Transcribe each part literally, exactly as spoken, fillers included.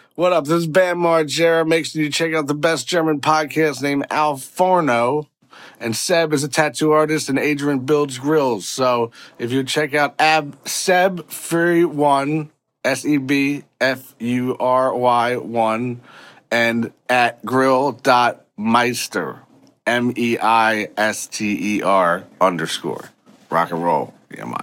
What up? This is Bam Margera. Make sure you check out the best German podcast named Al Forno. And Seb is a tattoo artist, and Adrian builds grills. So if you check out Ab Seb Fury One, S E B F U R Y one, and at grill.meister, M E I S T E R underscore. Rock and roll. Yeah, man.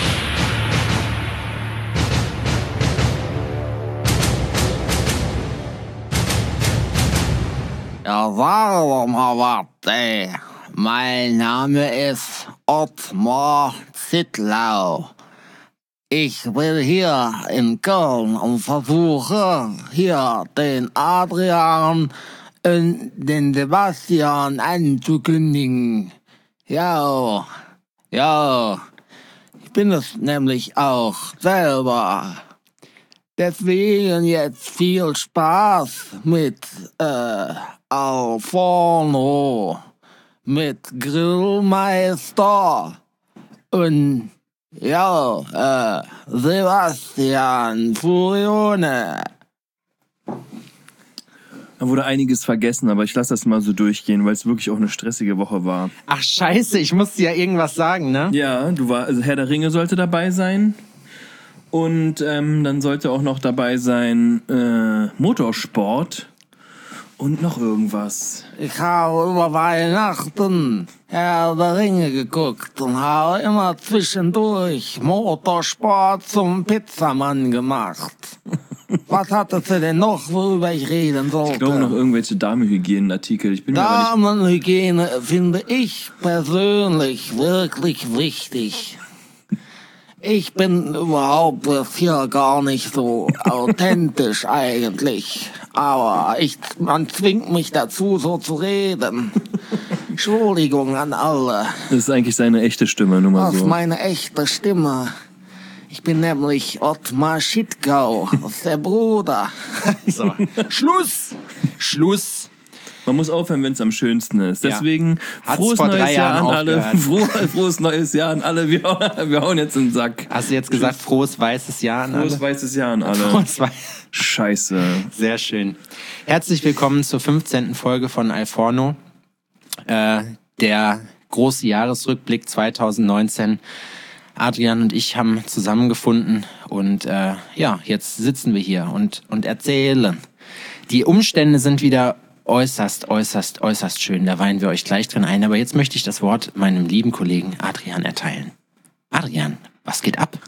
Ja, warum aber, ey. Mein Name ist Ottmar Zittlau. Ich bin hier in Köln und versuche hier den Adrian und den Sebastian anzukündigen. Ja, ja, ich bin es nämlich auch selber. Deswegen jetzt viel Spaß mit äh, Al Forno, mit Grillmeister und ja, äh, Sebastian Furione. Da wurde einiges vergessen, aber ich lasse das mal so durchgehen, weil es wirklich auch eine stressige Woche war. Ach scheiße, ich musste ja irgendwas sagen, ne? Ja, du war, also Herr der Ringe sollte dabei sein. Und ähm, dann sollte auch noch dabei sein äh, Motorsport und noch irgendwas. Ich habe über Weihnachten Herr der Ringe geguckt und habe immer zwischendurch Motorsport zum Pizzamann gemacht. Was hattest du denn noch, worüber ich reden sollte? Ich glaube noch irgendwelche Damenhygienenartikel. Ich bin mir aber nicht... Damenhygiene finde ich persönlich wirklich wichtig. Ich bin überhaupt hier gar nicht so authentisch eigentlich. Aber ich, man zwingt mich dazu, so zu reden. Entschuldigung an alle. Das ist eigentlich seine echte Stimme, nur mal Das ist so. meine echte Stimme. Ich bin nämlich Ottmar Schittgau, das ist der Bruder. So. Schluss! Schluss! Man muss aufhören, wenn es am schönsten ist. Ja. Deswegen Hat's frohes vor drei neues Jahr Jahren an alle. aufgehört. Froh, frohes neues Jahr an alle. Wir, wir hauen jetzt in den Sack. Hast du jetzt gesagt, frohes weißes Jahr an Frohes alle? weißes Jahr an alle. Frohes Wei- Scheiße. Sehr schön. Herzlich willkommen zur fünfzehnten Folge von Al Forno. Äh, der große Jahresrückblick zwanzig neunzehn. Adrian und ich haben zusammengefunden und äh, ja, jetzt sitzen wir hier und, und erzählen. Die Umstände sind wieder äußerst, äußerst, äußerst schön. Da weihen wir euch gleich drin ein. Aber jetzt möchte ich das Wort meinem lieben Kollegen Adrian erteilen. Adrian, was geht ab?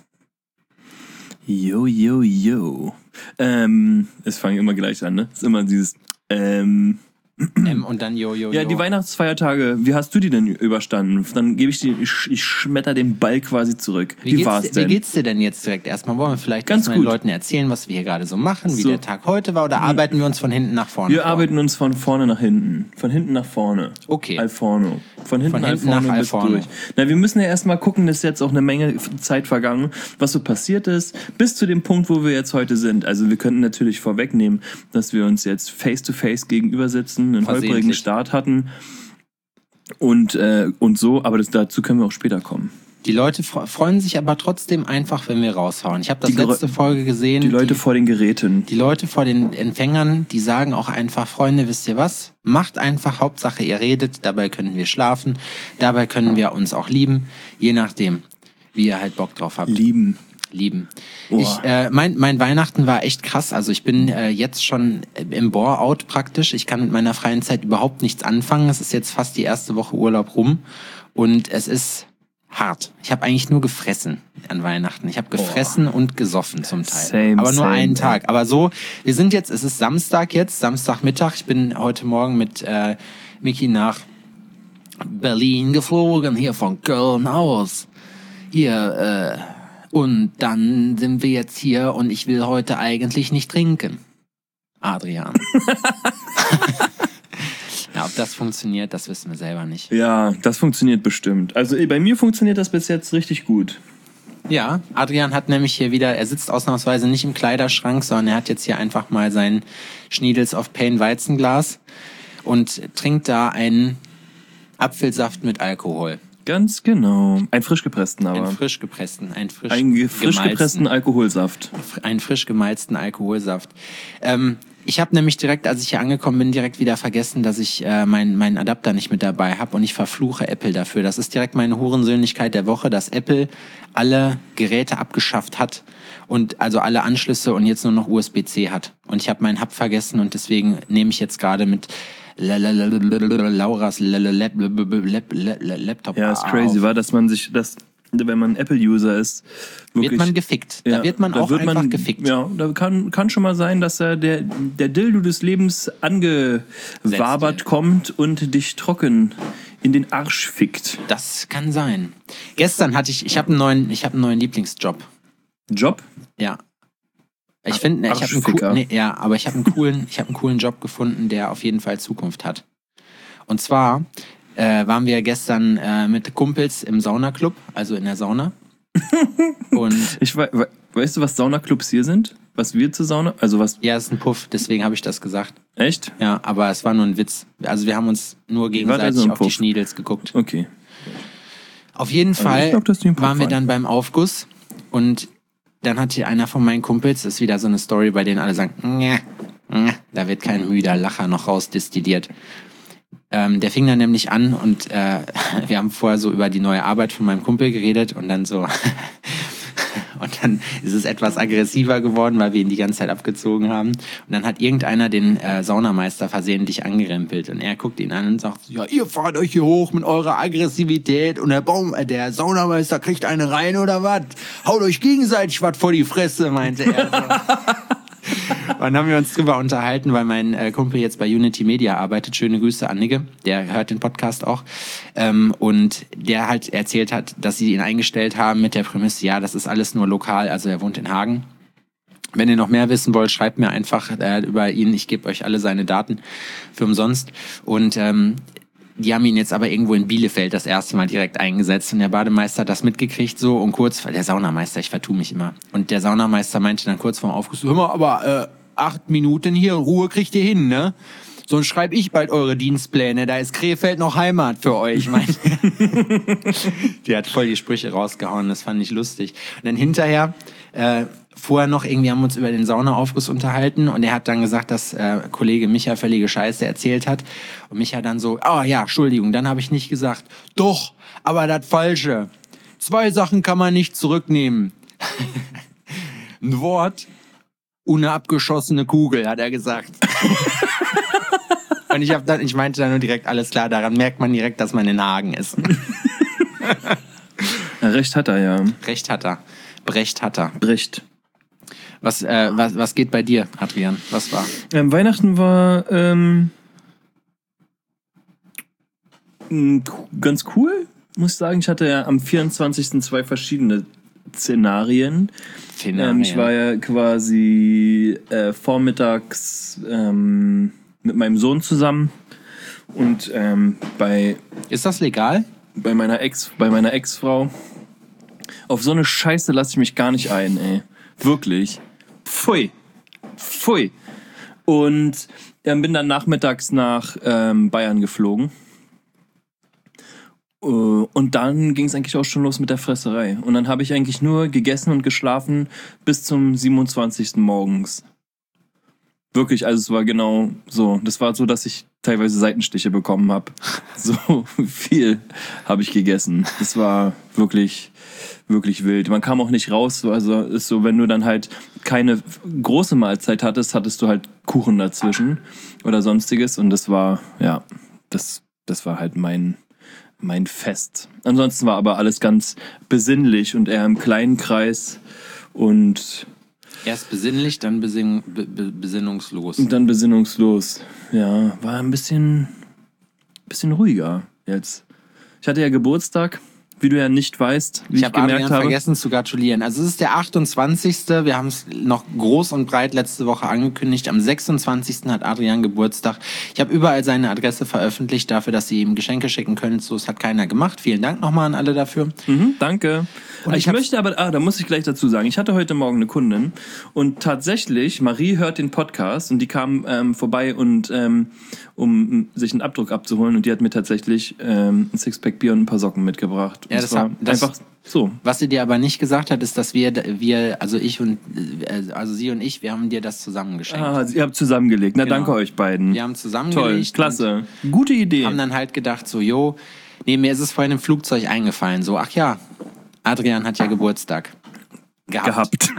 Yo, yo, yo. Ähm, es fangen immer gleich an, ne? Es ist immer dieses, ähm... M und dann yo, yo, Ja, yo. die Weihnachtsfeiertage, wie hast du die denn überstanden? Dann gebe ich die, ich, ich schmetter den Ball quasi zurück. Wie, Wie geht's, war's denn? Wie geht's dir denn jetzt direkt? Erstmal wollen wir vielleicht Ganz erstmal den gut. Leuten erzählen, was wir hier gerade so machen, wie So. der Tag heute war, oder arbeiten wir uns von hinten nach vorne Wir vor? arbeiten uns von vorne nach hinten. Von hinten nach vorne. Okay. Al Forno. Von hinten, Von Al hinten Forno nach Al bis Forno. durch. Na, wir müssen ja erstmal gucken, dass jetzt auch eine Menge Zeit vergangen, was so passiert ist, bis zu dem Punkt, wo wir jetzt heute sind. Also wir könnten natürlich vorwegnehmen, dass wir uns jetzt face to face gegenüber sitzen, einen Versehentlich. holprigen Start hatten und, äh, und so, aber das, dazu können wir auch später kommen. Die Leute fre- freuen sich aber trotzdem einfach, wenn wir raushauen. Ich habe das Die Gerä- letzte Folge gesehen. Die Leute vor den Geräten. die Leute vor den Empfängern, die sagen auch einfach, Freunde, wisst ihr was? Macht einfach, Hauptsache ihr redet, dabei können wir schlafen, dabei können wir uns auch lieben, je nachdem, wie ihr halt Bock drauf habt. Lieben. Lieben. Boah. Ich, äh, mein, mein Weihnachten war echt krass. Also ich bin äh, jetzt schon im Bore-out praktisch. Ich kann mit meiner freien Zeit überhaupt nichts anfangen. Es ist jetzt fast die erste Woche Urlaub rum und es ist hart. Ich habe eigentlich nur gefressen an Weihnachten. Ich habe gefressen und gesoffen zum Teil. Same, Aber nur same, einen ja. Tag. Aber so, wir sind jetzt, es ist Samstag jetzt, Samstagmittag. Ich bin heute Morgen mit äh, Miki nach Berlin geflogen, hier von Köln aus. Hier, äh, und dann sind wir jetzt hier und ich will heute eigentlich nicht trinken. Adrian. Ja, ob das funktioniert, das wissen wir selber nicht. Ja, das funktioniert bestimmt. Also eh, bei mir funktioniert das bis jetzt richtig gut. Ja, Adrian hat nämlich hier wieder, er sitzt ausnahmsweise nicht im Kleiderschrank, sondern er hat jetzt hier einfach mal sein Schniedels of Pain Weizenglas und trinkt da einen Apfelsaft mit Alkohol. Ganz genau. Einen frisch gepressten aber. Einen frisch gepressten, einen frisch, Einen ge- frisch gepressten Alkoholsaft. einen frisch gemalzten Alkoholsaft. Ähm, ich habe nämlich direkt, als ich hier angekommen bin, direkt wieder vergessen, dass ich äh, meinen meinen Adapter nicht mit dabei habe und ich verfluche Apple dafür. Das ist direkt meine Hurensöhnlichkeit der Woche, dass Apple alle Geräte abgeschafft hat und also alle Anschlüsse und jetzt nur noch U S B C hat. Und ich habe meinen Hub vergessen und deswegen nehme ich jetzt gerade mit Lauras Laptop. Ja, ist crazy, war, dass man sich, dass, wenn man Apple-User ist, wirklich, wird man gefickt. Da ja, wird man da auch wird einfach man, gefickt. Ja, da kann, kann schon mal sein, dass er der, der Dildo des Lebens angewabert kommt und dich trocken in den Arsch fickt. Das kann sein. Gestern hatte ich, ich habe einen neuen, ich habe einen neuen Lieblingsjob. Job? Ja. Ich finde, ich habe einen coolen, nee, ja, aber ich habe einen coolen, ich habe einen coolen Job gefunden, der auf jeden Fall Zukunft hat. Und zwar äh, waren wir gestern äh, mit Kumpels im Saunaclub, also in der Sauna. Und ich we, we, weißt du, was Saunaclubs hier sind? Was wir zur Sauna? Also was? Ja, ist ein Puff, deswegen habe ich das gesagt. Echt? Ja, aber es war nur ein Witz. Also wir haben uns nur gegenseitig also auf die Schniedels geguckt. Okay. Auf jeden also Fall glaub, waren wir dann beim Aufguss und dann hatte einer von meinen Kumpels, das ist wieder so eine Story, bei denen alle sagen, Nge, Nge, da wird kein müder Lacher noch rausdestilliert. Ähm, der fing dann nämlich an und äh, wir haben vorher so über die neue Arbeit von meinem Kumpel geredet und dann so und dann ist es etwas aggressiver geworden, weil wir ihn die ganze Zeit abgezogen haben. Und dann hat irgendeiner den äh, Saunameister versehentlich angerempelt und er guckt ihn an und sagt, ja, ihr fahrt euch hier hoch mit eurer Aggressivität und der Baum, äh, der Saunameister kriegt eine rein oder was? Haut euch gegenseitig was vor die Fresse, meinte er. So. Und dann haben wir uns drüber unterhalten, weil mein äh, Kumpel jetzt bei Unity Media arbeitet. Schöne Grüße an Nigge, der hört den Podcast auch. Ähm, und der halt erzählt hat, dass sie ihn eingestellt haben mit der Prämisse, ja, das ist alles nur lokal, also er wohnt in Hagen. Wenn ihr noch mehr wissen wollt, schreibt mir einfach äh, über ihn. Ich gebe euch alle seine Daten für umsonst. Und ähm, die haben ihn jetzt aber irgendwo in Bielefeld das erste Mal direkt eingesetzt und der Bademeister hat das mitgekriegt so und kurz, der Saunameister, ich vertue mich immer. Und der Saunameister meinte dann kurz vorm Aufguss, hör mal, aber äh, acht Minuten hier, Ruhe kriegt ihr hin, ne? Sonst schreibe ich bald eure Dienstpläne, da ist Krefeld noch Heimat für euch, meinte die hat voll die Sprüche rausgehauen, das fand ich lustig. Und dann hinterher, äh, vorher noch irgendwie haben wir uns über den Saunaaufguss unterhalten und er hat dann gesagt, dass äh, Kollege Micha völlige Scheiße erzählt hat und Micha dann so, ah oh, ja, Entschuldigung, dann habe ich nicht gesagt. Doch, aber das Falsche. Zwei Sachen kann man nicht zurücknehmen. Ein Wort und eine abgeschossene Kugel, hat er gesagt. Und ich hab dann, ich meinte dann nur direkt, alles klar, daran merkt man direkt, dass man in Hagen ist. Ja, recht hat er, ja. Recht hat er. Brecht hat er. Brecht. Was, äh, was, was geht bei dir, Adrian? Was war? Ähm, Weihnachten war ähm, ganz cool, muss ich sagen. Ich hatte ja am vierundzwanzigsten zwei verschiedene Szenarien. Ähm, ich war ja quasi äh, vormittags ähm, mit meinem Sohn zusammen und ähm, bei Ist das legal? bei meiner Ex, bei meiner Ex-Frau. Auf so eine Scheiße lasse ich mich gar nicht ein, ey. Wirklich. Pfui. Pfui. Und ähm, bin dann nachmittags nach ähm, Bayern geflogen. Uh, und dann ging es eigentlich auch schon los mit der Fresserei. Und dann habe ich eigentlich nur gegessen und geschlafen bis zum siebenundzwanzigsten morgens. Wirklich, also es war genau so. Das war so, dass ich teilweise Seitenstiche bekommen habe. So viel habe ich gegessen. Das war wirklich, wirklich wild. Man kam auch nicht raus. Also ist so, wenn du dann halt keine große Mahlzeit hattest, hattest du halt Kuchen dazwischen oder sonstiges. Und das war, ja, das, das war halt mein... mein Fest. Ansonsten war aber alles ganz besinnlich und eher im kleinen Kreis und erst besinnlich, dann besinn, be, be, besinnungslos. Und dann besinnungslos. Ja, war ein bisschen, bisschen ruhiger jetzt. Ich hatte ja Geburtstag wie du ja nicht weißt, wie Ich ich, habe gemerkt Adrian habe. vergessen zu gratulieren. Also es ist der achtundzwanzigste Wir haben es noch groß und breit letzte Woche angekündigt. Am sechsundzwanzigsten hat Adrian Geburtstag. Ich habe überall seine Adresse veröffentlicht dafür, dass ihr ihm Geschenke schicken könnt. So, es hat keiner gemacht. Vielen Dank nochmal an alle dafür. Mhm, danke. Und ich ich hab's- möchte aber, ah, da muss ich gleich dazu sagen, ich hatte heute Morgen eine Kundin und tatsächlich, Marie hört den Podcast und die kam ähm, vorbei und ähm, um m, sich einen Abdruck abzuholen und die hat mir tatsächlich ähm, ein Sixpack Bier und ein paar Socken mitgebracht. Und Ja, das zwar hat- das- einfach so. Was sie dir aber nicht gesagt hat, ist, dass wir, wir, also ich und, äh, also sie und ich, wir haben dir das zusammengeschenkt. Ah, ihr habt zusammengelegt. Na, Genau. danke euch beiden. Wir haben Toll, zusammengelegt. klasse. Gute Idee. Und haben dann halt gedacht, so, jo, nee, mir ist es vorhin im Flugzeug eingefallen. So, ach ja, Adrian hat ja Geburtstag. gehabt.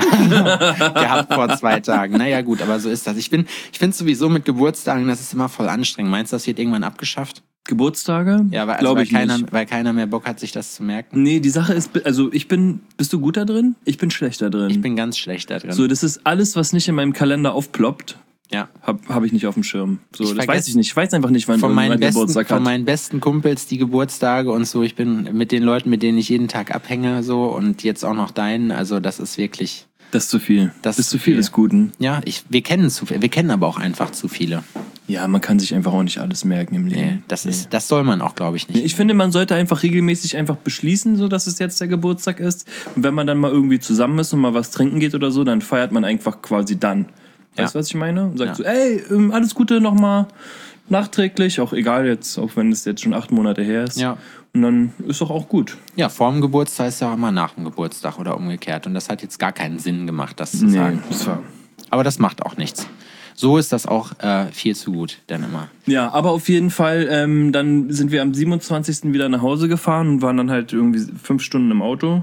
gehabt vor zwei Tagen. Naja, gut, aber so ist das. Ich bin, ich finde sowieso mit Geburtstagen, das ist immer voll anstrengend. Meinst du, das wird irgendwann abgeschafft? Geburtstage? Ja, weil, also, glaube weil, ich keiner, nicht. weil keiner mehr Bock hat, sich das zu merken. Nee, die Sache ist, also ich bin, bist du gut da drin? Ich bin schlechter drin. Ich bin ganz schlecht da drin. so, das ist alles, was nicht in meinem Kalender aufploppt, ja. habe hab ich nicht auf dem Schirm. So, Ich das vergesse- weiß ich nicht. Ich weiß einfach nicht, wann Von meinen, mein besten, Geburtstag von hat. meinen besten Kumpels die Geburtstage und so. Ich bin mit den Leuten, mit denen ich jeden Tag abhänge, so und jetzt auch noch deinen. Also das ist wirklich, Das ist zu viel. Das Das ist ist zu zu viel viel. des Guten. ja, ich, wir kennen zu viel, wir kennen aber auch einfach zu viele. Ja, man kann sich einfach auch nicht alles merken im Leben. Nee, das ist, das soll man auch, glaube ich, nicht. Ich finde, man sollte einfach regelmäßig einfach beschließen, so dass es jetzt der Geburtstag ist. Und wenn man dann mal irgendwie zusammen ist und mal was trinken geht oder so, dann feiert man einfach quasi dann. Weißt du, Ja. was ich meine? Und sagt Ja. so, ey, ähm, alles Gute nochmal nachträglich, auch egal jetzt, auch wenn es jetzt schon acht Monate her ist. Ja. Und dann ist doch auch gut. Ja, vor dem Geburtstag ist ja auch immer nach dem Geburtstag oder umgekehrt. Und das hat jetzt gar keinen Sinn gemacht, das zu sagen. das war. Aber das macht auch nichts. So ist das auch äh, viel zu gut, dann immer. Ja, aber auf jeden Fall, ähm, dann sind wir am siebenundzwanzigsten wieder nach Hause gefahren und waren dann halt irgendwie fünf Stunden im Auto.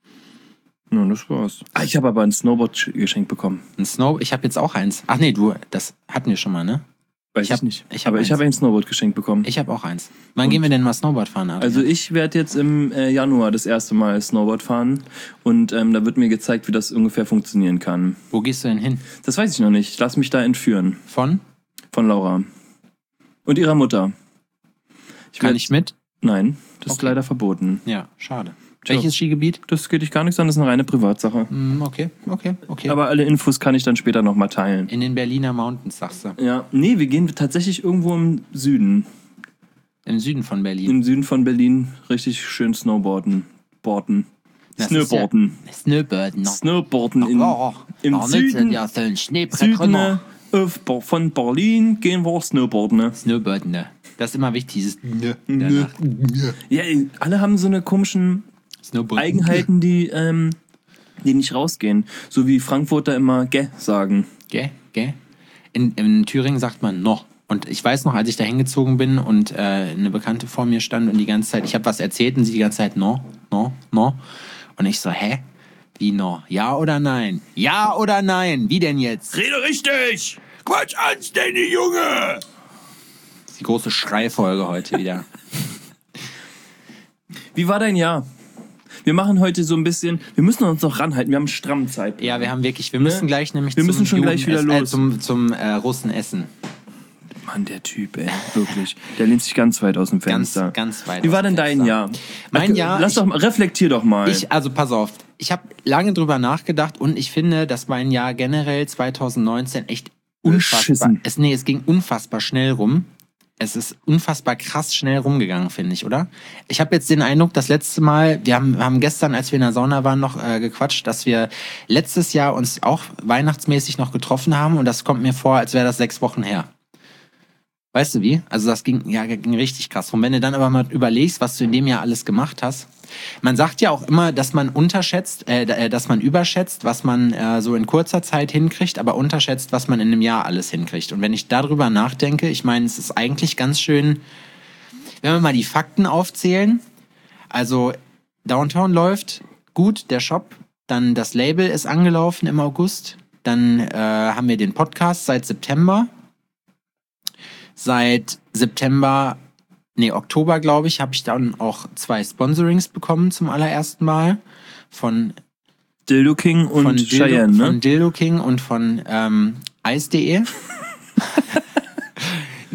Ja, das war's. Ah, ich habe aber ein Snowboard geschenkt bekommen. Ein Snow, ich habe jetzt auch eins. Ach nee, du, das hatten wir schon mal, ne? Weiß Ich ich, hab- nicht. ich hab aber ich eins. habe ein Snowboard geschenkt bekommen. Ich habe auch eins. Wann gehen wir denn mal Snowboard fahren, Adrian? Also ich werde jetzt im äh, Januar das erste Mal Snowboard fahren und ähm, da wird mir gezeigt, wie das ungefähr funktionieren kann. Wo gehst du denn hin? Das weiß ich noch nicht. Ich lass mich da entführen Von? von Laura und ihrer Mutter. Ich Kann werd- ich mit? Nein, das ist Okay. leider verboten. Ja, schade. Tja. Welches Skigebiet? Das geht dich gar nichts an, das ist eine reine Privatsache. Hm, okay, okay, okay. Aber alle Infos kann ich dann später nochmal teilen. in den Berliner Mountains, sagst du. Ja, nee, wir gehen tatsächlich irgendwo im Süden. Im Süden von Berlin. Im Süden von Berlin richtig schön Snowboarden. Boarden. Das ist Snowboarden. Ja Snowboarden noch. Snowboarden in, Oh, im oh, Süden. Ja, so ein Schneebrett Süden runter. auf, Bo- von Berlin gehen wir Snowboarden. ne? Snowboarden, ne? Das ist immer wichtig, dieses Nö. Nö. Ja, ey, alle haben so eine komischen Snowboarden. Eigenheiten, die, ähm, die nicht rausgehen. So wie Frankfurter immer gä sagen. Gell, gell? In, in Thüringen sagt man noch. Und ich weiß noch, als ich da hingezogen bin und äh, eine Bekannte vor mir stand und die ganze Zeit, ich habe was erzählt und sie die ganze Zeit no, no, no. Und ich so, hä? Wie no? Ja oder nein? Ja oder nein? Wie denn jetzt? Rede richtig! Quatsch anständig, Junge! Die große Schreifolge heute wieder. Wie war dein Jahr? Wir machen heute so ein bisschen, wir müssen uns noch ranhalten, wir haben stramm Zeit. Ja, wir haben wirklich, wir müssen gleich nämlich Wir müssen schon gleich wieder Juden- äh, los. zum, zum äh, Russen essen. Mann, der Typ, ey, wirklich. Der lehnt sich ganz weit aus dem Ganz, Fenster. ganz weit. Wie aus war dem denn dein Fenster. Jahr? Mein Ach, Jahr, Lass ich- doch mal, reflektier doch mal. Ich, also pass auf, ich habe lange drüber nachgedacht und ich finde, dass mein Jahr generell zwanzig neunzehn echt unfassbar, Beschissen. es, nee, es ging unfassbar schnell rum. Es ist unfassbar krass schnell rumgegangen, finde ich, oder? Ich habe jetzt den Eindruck, das letzte Mal, wir haben, haben gestern, als wir in der Sauna waren, noch äh, gequatscht, dass wir letztes Jahr uns auch weihnachtsmäßig noch getroffen haben und das kommt mir vor, als wäre das sechs Wochen her. Weißt du wie? Also das ging, ja, ging richtig krass. Und wenn du dann aber mal überlegst, was du in dem Jahr alles gemacht hast. Man sagt ja auch immer, dass man unterschätzt, äh, dass man überschätzt, was man äh, so in kurzer Zeit hinkriegt, aber unterschätzt, was man in einem Jahr alles hinkriegt. Und wenn ich darüber nachdenke, ich meine, es ist eigentlich ganz schön, wenn wir mal die Fakten aufzählen. Also Downtown läuft gut, der Shop, dann das Label ist angelaufen im August, dann äh, haben wir den Podcast seit September. Seit September, nee, Oktober, glaube ich, habe ich dann auch zwei Sponsorings bekommen zum allerersten Mal. Von, Dildo King und von, Dildo, Cheyenne, ne? von Dildo King und von ähm, Eis punkt de.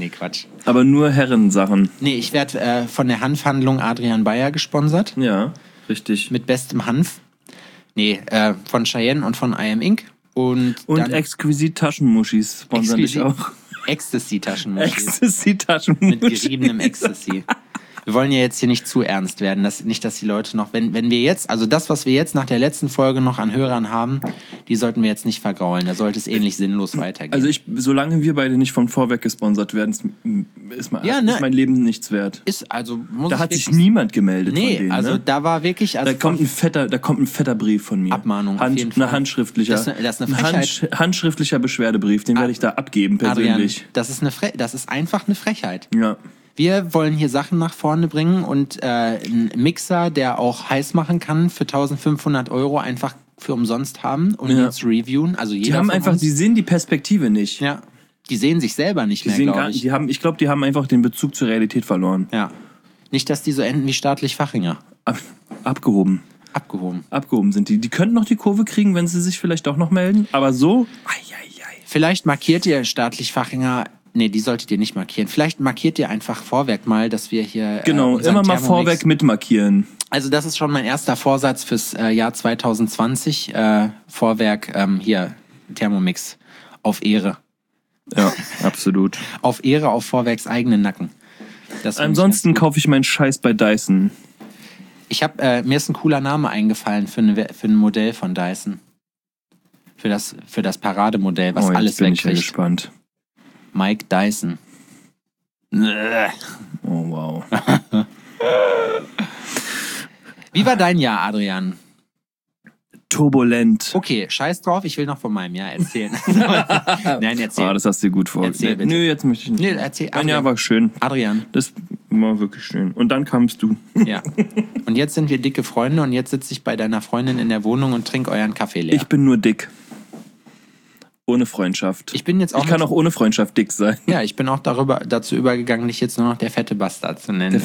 Nee, Quatsch. Aber nur Herrensachen. Nee, ich werde äh, von der Hanfhandlung Adrian Bayer gesponsert. Ja, richtig. Mit bestem Hanf. Nee, äh, von Cheyenne und von I Am Inc. Und, Und dann exquisit Taschenmuschis sponsern dich Exquisit- auch. Ecstasy-Taschenmuschis. Ecstasy Mit Taschenmuschis. geriebenem Ecstasy. Wir wollen ja jetzt hier nicht zu ernst werden. Dass, nicht, dass die Leute noch, wenn, wenn wir jetzt, also das, was wir jetzt nach der letzten Folge noch an Hörern haben, die sollten wir jetzt nicht vergraulen. Da sollte es ähnlich sinnlos weitergehen. Also ich, solange wir beide nicht von Vorwerk gesponsert werden, ist, ist, mein, Ja, ne? ist mein Leben nichts wert. ist, also muss Da ich hat sich wirklich- niemand gemeldet Nee, von denen. also ne? da war wirklich, also Da kommt ein fetter, da kommt ein fetter Brief von mir. Abmahnung, auf Hand, jeden eine Fall. handschriftlicher. Das ist eine- das ist eine ein Frechheit. Hand, handschriftlicher Beschwerdebrief, den werde ich da abgeben Adrian, persönlich. das ist eine Fre das ist einfach eine Frechheit. Ja. Wir wollen hier Sachen nach vorne bringen und äh, einen Mixer, der auch heiß machen kann, für eintausendfünfhundert Euro einfach für umsonst haben und Ja. ihn zu reviewen. Also jeder Die haben von einfach, uns, die sehen die Perspektive nicht. ja, die sehen sich selber nicht Die mehr, sehen gar, glaube ich. die haben, ich glaube, die haben einfach den Bezug zur Realität verloren. Ja. Nicht, dass die so enden wie staatlich Fachinger. Ab, abgehoben. Abgehoben. Abgehoben sind die. Die könnten noch die Kurve kriegen, wenn sie sich vielleicht auch noch melden. Aber so, ai, ai, ai. Vielleicht markiert ihr staatlich Fachinger. Nee, die solltet ihr nicht markieren. Vielleicht markiert ihr einfach Vorwerk mal, dass wir hier. Genau, äh, unseren immer mal Thermomix- Vorwerk mitmarkieren. Also, das ist schon mein erster Vorsatz fürs äh, Jahr zwanzig zwanzig. Äh, Vorwerk, ähm, hier, Thermomix. Auf Ehre. Ja, absolut. Auf Ehre, auf Vorwerks eigenen Nacken. Das find ich Ansonsten ganz gut. kaufe ich meinen Scheiß bei Dyson. Ich hab, äh, mir ist ein cooler Name eingefallen für, eine, für ein Modell von Dyson. Für das, für das Parademodell, was oh, jetzt alles bin ich ja wegkriegt. gespannt. Mike Dyson. Oh, wow. Wie war dein Jahr, Adrian? Turbulent. Okay, scheiß drauf, ich will noch von meinem Jahr erzählen. Nein, erzähl. Ah, das hast du dir gut Erzähl vorgestellt. bitte. Nö, jetzt möchte ich nicht. Nee, erzähl, Mein Jahr Adrian. war schön. Adrian, Das war wirklich schön. Und dann kamst du. ja. Und jetzt sind wir dicke Freunde und jetzt sitze ich bei deiner Freundin in der Wohnung und trinke euren Kaffee leer. Ich bin nur dick. Ohne Freundschaft. Ich bin jetzt auch Ich kann mit- auch ohne Freundschaft dick sein. Ja, ich bin auch darüber, dazu übergegangen, dich jetzt nur noch der fette Bastard zu nennen.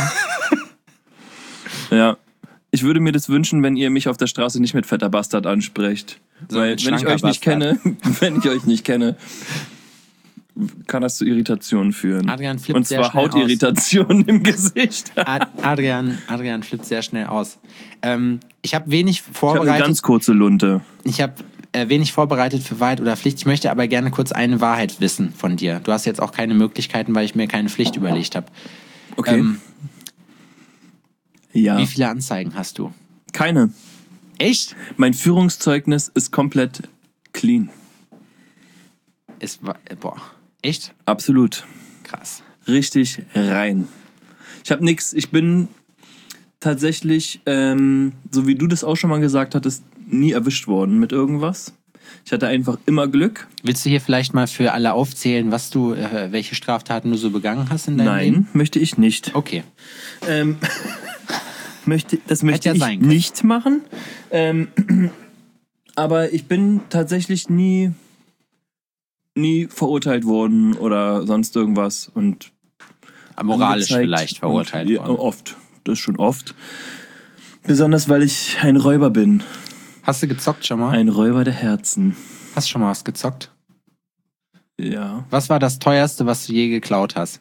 Ja. Ich würde mir das wünschen, wenn ihr mich auf der Straße nicht mit fetter Bastard ansprecht. So Weil, mit wenn ich schlanker euch nicht Bastard. kenne, wenn ich euch nicht kenne, kann das zu Irritationen führen. Adrian flippt Und sehr zwar schnell Hautirritationen im Gesicht. Ich Ad- Adrian, Adrian flippt sehr schnell aus. Ähm, ich habe wenig habe eine vorbereitet. ganz kurze Lunte. Ich habe äh, wenig vorbereitet für Wahrheit oder Pflicht. Ich möchte aber gerne kurz eine Wahrheit wissen von dir. Du hast jetzt auch keine Möglichkeiten, weil ich mir keine Pflicht überlegt habe. Okay. Ähm, ja. Wie viele Anzeigen hast du? Keine. Echt? Mein Führungszeugnis ist komplett clean. Es war, äh, boah, echt? Absolut. Krass. Richtig rein. Ich habe nix. Ich bin tatsächlich, ähm, so wie du das auch schon mal gesagt hattest, nie erwischt worden mit irgendwas. Ich hatte einfach immer Glück. Willst du hier vielleicht mal für alle aufzählen, was du, äh, welche Straftaten du so begangen hast in deinem Nein, Leben? möchte ich nicht. Okay. Ähm, möchte, das möchte ja ich sein können. nicht machen. Ähm, aber ich bin tatsächlich nie, nie verurteilt worden oder sonst irgendwas. Und Moralisch angezeigt vielleicht verurteilt und, ja, worden. Oft. Das schon oft. Besonders, weil ich ein Räuber bin. Hast du gezockt schon mal? Ein Räuber der Herzen. Hast du schon mal was gezockt? Ja. Was war das teuerste, was du je geklaut hast?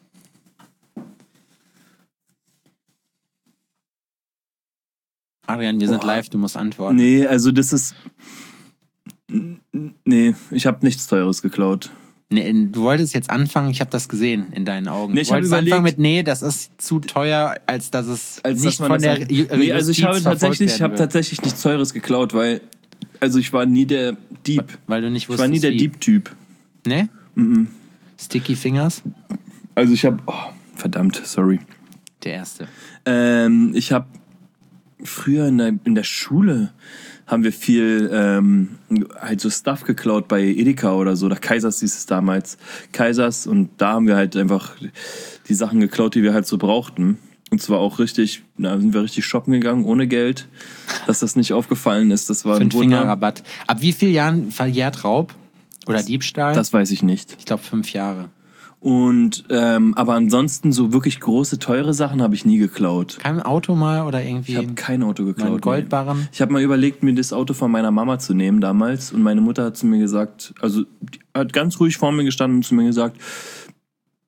Adrian, wir sind Boah. live, du musst antworten. Nee, also das ist... N- Nee, ich habe nichts Teures geklaut. Nee, du wolltest jetzt anfangen, ich habe das gesehen in deinen Augen. Nee, du ich hab wolltest überlegt- anfangen mit, nee, das ist zu teuer, als dass es Als nicht dass man von das der halt- Ju- Nee, also ich Justiz habe verfolgt tatsächlich, ich werden habe wird. tatsächlich nichts Teures geklaut, weil... Also ich war nie der Dieb. Weil du nicht Ich wusstest, war nie der wie. Dieb-Typ. Ne? Sticky Fingers? Also ich habe... Oh, verdammt, sorry. Der erste. Ähm, ich habe früher in der, in der Schule haben wir viel ähm, halt so Stuff geklaut bei Edeka oder so. Oder Kaisers hieß es damals. Kaisers, und da haben wir halt einfach die Sachen geklaut, die wir halt so brauchten. Und zwar auch richtig, da sind wir richtig shoppen gegangen, ohne Geld. Dass das nicht aufgefallen ist, das war ein Fünf Wunder. Finger Rabatt. Ab wie vielen Jahren verjährt Raub? Oder Diebstahl? Das weiß ich nicht. ich glaube fünf Jahre. Und ähm, aber ansonsten so wirklich große, teure Sachen habe ich nie geklaut. Kein Auto mal oder irgendwie Ich habe kein Auto mal einen geklaut. nee. Goldbarren? Ich habe mal überlegt, mir das Auto von meiner Mama zu nehmen damals. Und meine Mutter hat zu mir gesagt, also die hat ganz ruhig vor mir gestanden und zu mir gesagt,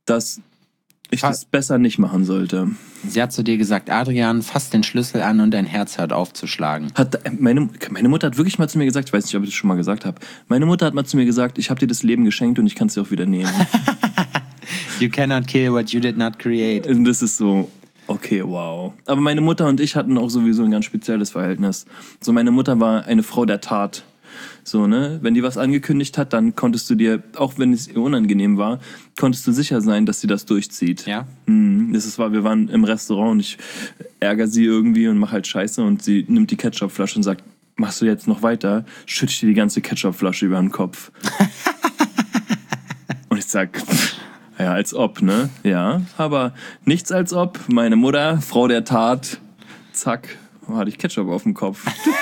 dass ich Fa- das besser nicht machen sollte. Sie hat zu dir gesagt, Adrian, fass den Schlüssel an und dein Herz hört auf zu schlagen. Hat meine, meine Mutter hat wirklich mal zu mir gesagt, ich weiß nicht, ob ich das schon mal gesagt habe, meine Mutter hat mal zu mir gesagt, ich habe dir das Leben geschenkt und ich kann es dir auch wieder nehmen. You cannot kill what you did not create. Und das ist so, okay, wow. Aber meine Mutter und ich hatten auch sowieso ein ganz spezielles Verhältnis. So, meine Mutter war eine Frau der Tat. So, ne? Wenn die was angekündigt hat, dann konntest du dir, auch wenn es ihr unangenehm war, konntest du sicher sein, dass sie das durchzieht. Ja? Hm, das ist, war, wir waren im Restaurant und ich ärgere sie irgendwie und mache halt Scheiße und sie nimmt die Ketchupflasche und sagt, machst du jetzt noch weiter? Schütte ich dir die ganze Ketchupflasche über den Kopf. Und ich sag, ja, als ob, ne? Ja, aber nichts als ob. Meine Mutter, Frau der Tat, zack, hatte ich Ketchup auf dem Kopf.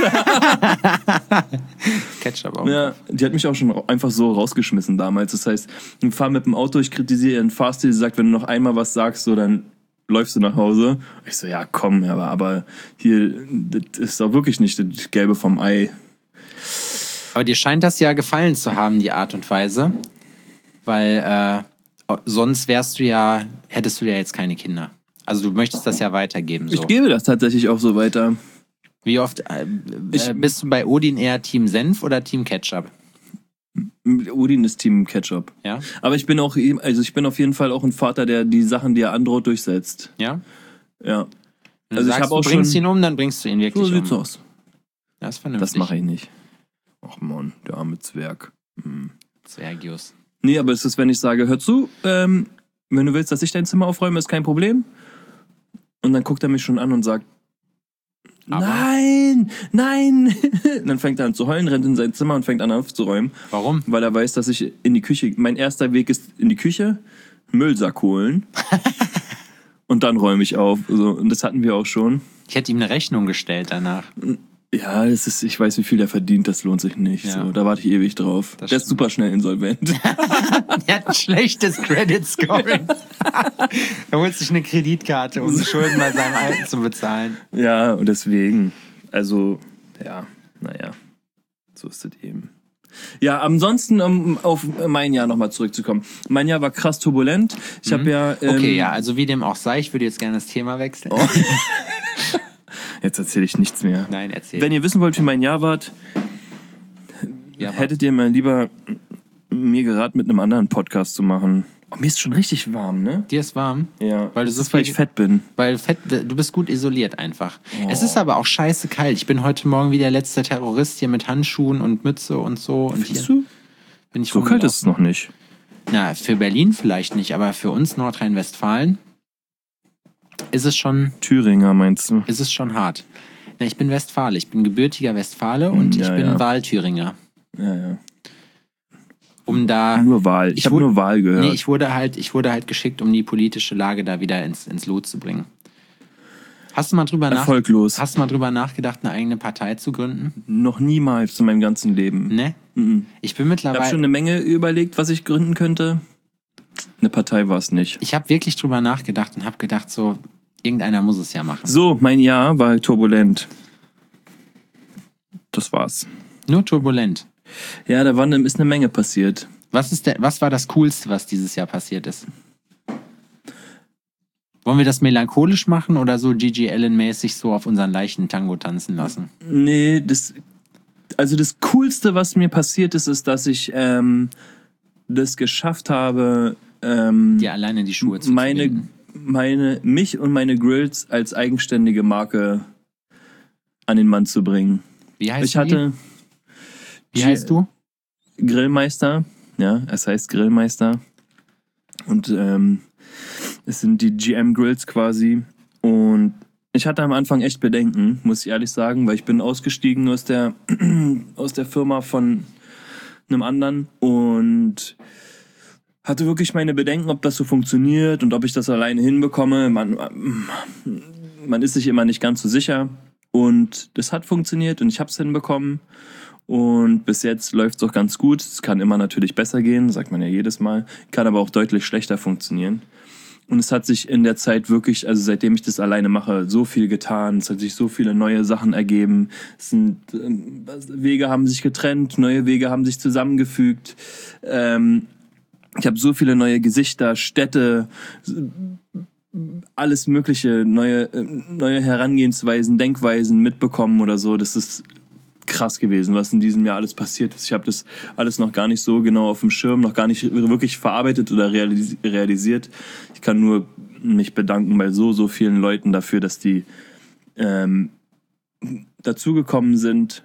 Ketchup auch. Ja, die hat mich auch schon einfach so rausgeschmissen damals. Das heißt, ich fahre mit dem Auto, ich kritisiere ihren Fahrstil, sie sagt, wenn du noch einmal was sagst, so, dann läufst du nach Hause. Ich so, ja, komm, aber, aber hier, das ist doch wirklich nicht das Gelbe vom Ei. Aber dir scheint das ja gefallen zu haben, die Art und Weise. Weil äh, sonst wärst du ja, hättest du ja jetzt keine Kinder. Also du möchtest das ja weitergeben. So. Ich gebe das tatsächlich auch so weiter. Wie oft äh, Ich- äh, bist du bei Odin eher Team Senf oder Team Ketchup? Odin ist Team Ketchup. Ja? Aber ich bin auch, eben- also ich bin auf jeden Fall auch ein Vater, der die Sachen, die er androht, durchsetzt. Ja? Ja. Du Also ich sagst, habe auch du bringst schon. ihn um, dann bringst du ihn wirklich So sieht's um. aus. Das ist vernünftig. Das mache ich nicht. Ach Mann, der arme Zwerg. Hm. Zwergius. Nee, aber es ist, wenn ich sage, hör zu, ähm, wenn du willst, dass ich dein Zimmer aufräume, ist kein Problem. Und dann guckt er mich schon an und sagt, Aber? nein, nein. Und dann fängt er an zu heulen, rennt in sein Zimmer und fängt an aufzuräumen, Warum? weil er weiß, dass ich in die Küche, mein erster Weg ist in die Küche, Müllsack holen und dann räume ich auf. So, und das hatten wir auch schon. Ich hätte ihm eine Rechnung gestellt danach. Ja, das ist, ich weiß, wie viel der verdient, das lohnt sich nicht. Ja. So, da warte ich ewig drauf. Das der ist stimmt. super schnell insolvent. Er hat ein schlechtes Credit Scoring. Er holt sich eine Kreditkarte, um die Schulden bei seinem Alten zu bezahlen. Ja, und deswegen, also, ja, naja, so ist es eben. Ja, ansonsten, um auf mein Jahr nochmal zurückzukommen. Mein Jahr war krass turbulent. Ich habe ja... Ähm, Okay, ja, also wie dem auch sei, ich würde jetzt gerne das Thema wechseln. Oh. Jetzt erzähle ich nichts mehr. Nein, erzähl. Wenn ihr wissen wollt, wie mein Jahr war, ja, hättet ihr mal lieber mir geraten, mit einem anderen Podcast zu machen. Oh, mir ist schon richtig warm, ne? dir ist warm, Ja, Weil du das so ist, weil viel- ich fett bin. weil fett, du bist gut isoliert einfach. Es ist aber auch scheiße kalt. Ich bin heute Morgen wie der letzte Terrorist hier mit Handschuhen und Mütze und so. Und Findest hier du? bin ich So kalt ist es noch nicht. Na, für Berlin vielleicht nicht, aber für uns Nordrhein-Westfalen ist es schon, Thüringer, meinst du? ist es schon hart. Na, ich bin Westfale, ich bin gebürtiger Westfale und Ja, ich bin ja. Wahlthüringer. Ja, ja. Um da. Nur Wahl. Ich, Ich habe wurde- nur Wahl gehört. Nee, ich wurde halt, ich wurde halt geschickt, um die politische Lage da wieder ins, ins Lot zu bringen. Hast du mal drüber nach, Erfolglos. hast du mal drüber nachgedacht, eine eigene Partei zu gründen? Noch niemals in meinem ganzen Leben. Ne? Mhm. Ich bin Ich habe mittlerweile. schon eine Menge überlegt, was ich gründen könnte. Eine Partei war es nicht. Ich habe wirklich drüber nachgedacht und habe gedacht, so, irgendeiner muss es ja machen. So, mein Jahr war turbulent. Das war's. Nur turbulent. Ja, da war eine, ist eine Menge passiert. Was, ist der, was war das Coolste, was dieses Jahr passiert ist? Wollen wir das melancholisch machen oder so G G Allen-mäßig so auf unseren leichten Tango tanzen lassen? Nee, das. Also das Coolste, was mir passiert ist, ist, dass ich ähm, das geschafft habe, ähm, Dir alleine die Schuhe zu meine, binden. meine, mich und meine Grills als eigenständige Marke an den Mann zu bringen. Wie heißt Ich hatte die? Wie heißt du? Grillmeister, ja, es heißt Grillmeister. Und ähm, es sind die G M Grills quasi. Und ich hatte am Anfang echt Bedenken, muss ich ehrlich sagen, weil ich bin ausgestiegen aus der, aus der Firma von einem anderen und hatte wirklich meine Bedenken, ob das so funktioniert und ob ich das alleine hinbekomme. Man, man ist sich immer nicht ganz so sicher. Und das hat funktioniert und ich habe es hinbekommen. Und bis jetzt läuft es auch ganz gut. Es kann immer natürlich besser gehen, sagt man ja jedes Mal. Kann aber auch deutlich schlechter funktionieren. Und es hat sich in der Zeit wirklich, also seitdem ich das alleine mache, so viel getan. Es hat sich so viele neue Sachen ergeben. Es sind, ähm, Wege haben sich getrennt, neue Wege haben sich zusammengefügt. Ähm, Ich habe so viele neue Gesichter, Städte, alles mögliche, neue, neue Herangehensweisen, Denkweisen mitbekommen oder so. Das ist krass gewesen, was in diesem Jahr alles passiert ist. Ich habe das alles noch gar nicht so genau auf dem Schirm, noch gar nicht wirklich verarbeitet oder realis- realisiert. Ich kann nur mich bedanken bei so, so vielen Leuten dafür, dass die ähm, dazugekommen sind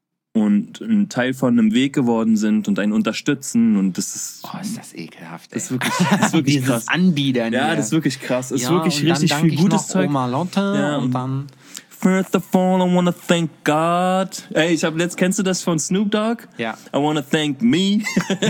und ein Teil von einem Weg geworden sind und einen unterstützen, und das ist... Oh, ist das ekelhaft, ey. Das ist wirklich, das ist wirklich Dieses krass. Anbiedern. Ja, hier. das ist wirklich krass. Das ist Ja, wirklich und richtig dann viel dank ich gutes noch Zeug. Oma Lotte Ja, und und- dann... First of all, I wanna thank God. Ey, ich hab letzt, kennst du das von Snoop Dogg? Ja. I wanna thank me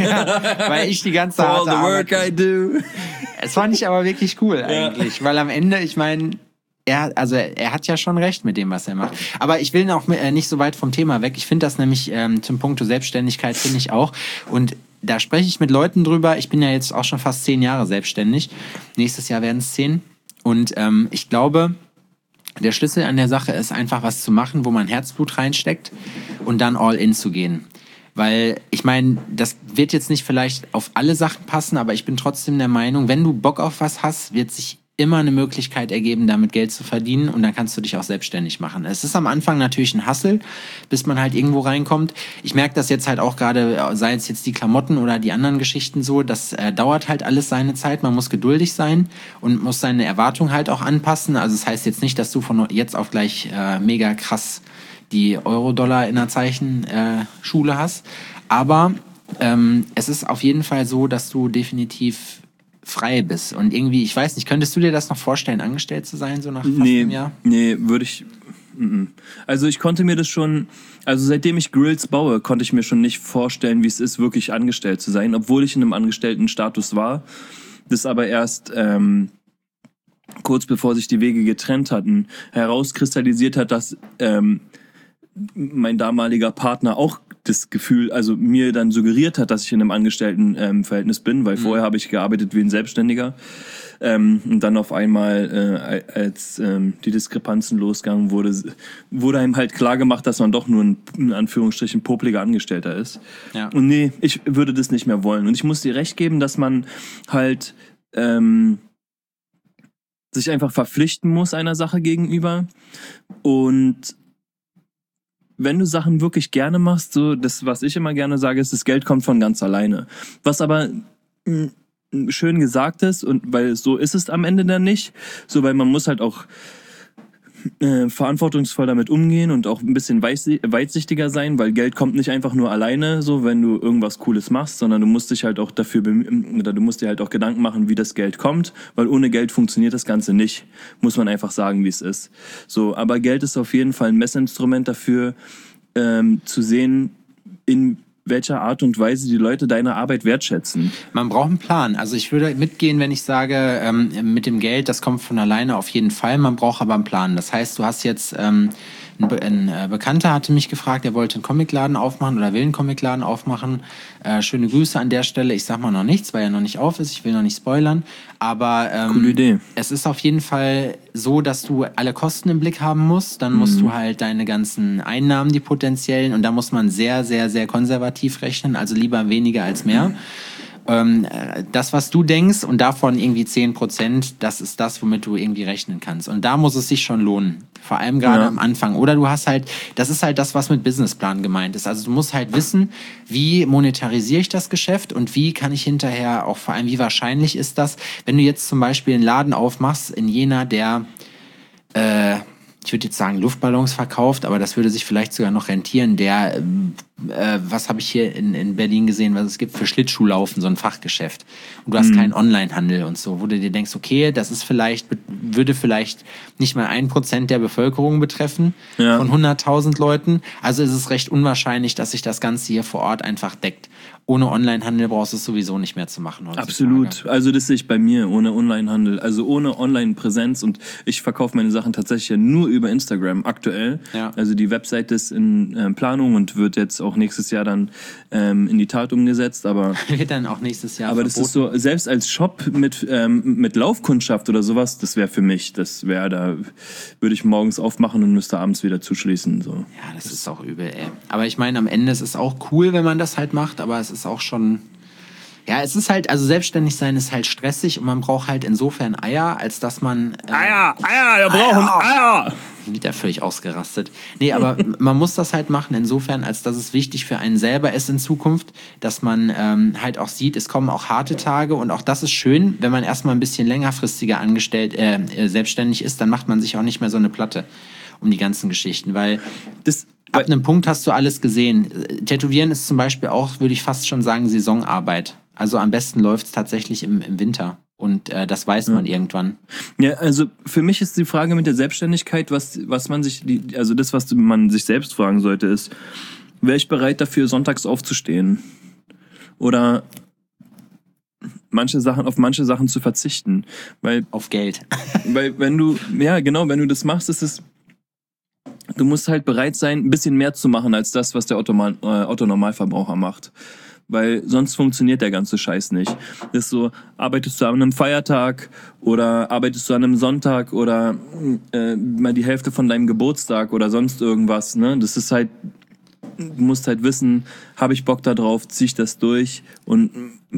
Weil ich die ganze for all harte the work Arbeit... I do. Es fand ich aber wirklich cool eigentlich, weil am Ende, ich meine, er, also er hat ja schon recht mit dem, was er macht. Aber ich will auch äh, nicht so weit vom Thema weg. Ich finde das nämlich ähm, zum Punkt Selbstständigkeit finde ich auch. Und da spreche ich mit Leuten drüber. Ich bin ja jetzt auch schon fast zehn Jahre selbstständig. Nächstes Jahr werden es zehn. Und ähm, ich glaube, der Schlüssel an der Sache ist einfach was zu machen, wo man Herzblut reinsteckt und dann all in zu gehen. Weil, ich meine, das wird jetzt nicht vielleicht auf alle Sachen passen, aber ich bin trotzdem der Meinung, wenn du Bock auf was hast, wird sich immer eine Möglichkeit ergeben, damit Geld zu verdienen, und dann kannst du dich auch selbstständig machen. Es ist am Anfang natürlich ein Hustle, bis man halt irgendwo reinkommt. Ich merke das jetzt halt auch gerade, sei es jetzt die Klamotten oder die anderen Geschichten so, das äh, dauert halt alles seine Zeit. Man muss geduldig sein und muss seine Erwartungen halt auch anpassen. Also es das heißt jetzt nicht, dass du von jetzt auf gleich äh, mega krass die Euro-Dollar in der Zeichenschule äh, hast. Aber ähm, es ist auf jeden Fall so, dass du definitiv frei bist. Und irgendwie, ich weiß nicht, könntest du dir das noch vorstellen, angestellt zu sein, so nach fast Nee, einem Jahr? nee, würde ich... mm-mm. Also ich konnte mir das schon... Also seitdem ich Grills baue, konnte ich mir schon nicht vorstellen, wie es ist, wirklich angestellt zu sein, obwohl ich in einem Angestelltenstatus war. Das aber erst... Ähm, kurz bevor sich die Wege getrennt hatten, herauskristallisiert hat, dass ähm, mein damaliger Partner auch das Gefühl, also mir dann suggeriert hat, dass ich in einem Angestelltenverhältnis ähm, bin, weil mhm. vorher habe ich gearbeitet wie ein Selbstständiger. Ähm, und dann auf einmal, äh, als ähm, die Diskrepanzen losgegangen wurde, wurde einem halt klar gemacht, dass man doch nur ein, in Anführungsstrichen, popliger Angestellter ist. Ja. Und nee, ich würde das nicht mehr wollen. Und ich muss dir recht geben, dass man halt ähm, sich einfach verpflichten muss einer Sache gegenüber. Und wenn du Sachen wirklich gerne machst, so das, was ich immer gerne sage, ist, das Geld kommt von ganz alleine. Was aber mh, schön gesagt ist, und weil so ist es am Ende dann nicht, so, weil man muss halt auch äh, verantwortungsvoll damit umgehen und auch ein bisschen weitsichtiger sein, weil Geld kommt nicht einfach nur alleine, so, wenn du irgendwas Cooles machst, sondern du musst dich halt auch dafür bemühen, oder du musst dir halt auch Gedanken machen, wie das Geld kommt, weil ohne Geld funktioniert das Ganze nicht, muss man einfach sagen, wie es ist. So, aber Geld ist auf jeden Fall ein Messinstrument dafür, ähm, zu sehen, in welcher Art und Weise die Leute deine Arbeit wertschätzen. Man braucht einen Plan. Also ich würde mitgehen, wenn ich sage, ähm, mit dem Geld, das kommt von alleine auf jeden Fall. Man braucht aber einen Plan. Das heißt, du hast jetzt, ähm, ein, Be- ein äh, Bekannter hatte mich gefragt, er wollte einen Comicladen aufmachen oder will einen Comicladen aufmachen. Äh, schöne Grüße an der Stelle. Ich sag mal noch nichts, weil er noch nicht auf ist. Ich will noch nicht spoilern. Aber ähm, Coole Idee. es ist auf jeden Fall so, dass du alle Kosten im Blick haben musst. Dann musst Mhm. du halt deine ganzen Einnahmen, die potenziellen, und da muss man sehr, sehr, sehr konservativ rechnen. Also lieber weniger als mehr. Ähm, äh, das, was du denkst, und davon irgendwie zehn Prozent, das ist das, womit du irgendwie rechnen kannst. Und da muss es sich schon lohnen. Vor allem gerade Ja. am Anfang. Oder du hast halt, das ist halt das, was mit Businessplan gemeint ist. Also du musst halt wissen, wie monetarisiere ich das Geschäft und wie kann ich hinterher auch, vor allem wie wahrscheinlich ist das, wenn du jetzt zum Beispiel einen Laden aufmachst in Jena, der äh, ich würde jetzt sagen Luftballons verkauft, aber das würde sich vielleicht sogar noch rentieren, der, äh, was habe ich hier in, in Berlin gesehen, was es gibt für Schlittschuhlaufen, so ein Fachgeschäft. Und du hast Mhm. keinen Onlinehandel und so, wo du dir denkst, okay, das ist vielleicht, würde vielleicht nicht mal ein Prozent der Bevölkerung betreffen, Ja. von hunderttausend Leuten. Also ist es recht unwahrscheinlich, dass sich das Ganze hier vor Ort einfach deckt. Ohne Onlinehandel brauchst du es sowieso nicht mehr zu machen heutzutage. Absolut. Also das sehe ich bei mir, ohne Onlinehandel, also ohne Online-Präsenz, und ich verkaufe meine Sachen tatsächlich ja nur über Instagram aktuell. Ja. Also die Website ist in äh, Planung und wird jetzt auch nächstes Jahr dann ähm, in die Tat umgesetzt, aber Wird dann auch nächstes Jahr aber das ist so, selbst als Shop mit ähm, mit Laufkundschaft oder sowas, das wäre für mich, das wäre, da würde ich morgens aufmachen und müsste abends wieder zuschließen. So. Ja, das ist auch übel, ey. Aber ich meine, am Ende ist es auch cool, wenn man das halt macht, aber es ist auch schon, Ja, es ist halt, also selbstständig sein ist halt stressig und man braucht halt insofern Eier, als dass man... Äh, Eier, Eier, wir brauchen Eier! Wieder völlig ausgerastet. Nee, aber man muss das halt machen insofern, als dass es wichtig für einen selber ist in Zukunft, dass man ähm, halt auch sieht, es kommen auch harte Tage und auch das ist schön, wenn man erstmal ein bisschen längerfristiger angestellt, äh, selbstständig ist, dann macht man sich auch nicht mehr so eine Platte um die ganzen Geschichten, weil Das, ab einem Punkt hast du alles gesehen. Tätowieren ist zum Beispiel auch, würde ich fast schon sagen, Saisonarbeit. Also am besten läuft es tatsächlich im, im Winter. Und äh, das weiß man ja irgendwann. Ja, also für mich ist die Frage mit der Selbstständigkeit, was, was man sich, also das, was man sich selbst fragen sollte, ist, wäre ich bereit dafür, sonntags aufzustehen? Oder manche Sachen, auf manche Sachen zu verzichten? Weil, auf Geld. Weil wenn du, ja genau, wenn du das machst, ist es, du musst halt bereit sein, ein bisschen mehr zu machen, als das, was der Otto-Normalverbraucher macht. Weil sonst funktioniert der ganze Scheiß nicht. Das ist so, arbeitest du an einem Feiertag oder arbeitest du an einem Sonntag oder äh, mal die Hälfte von deinem Geburtstag oder sonst irgendwas. Ne? Das ist halt, du musst halt wissen, habe ich Bock da drauf, zieh ich das durch und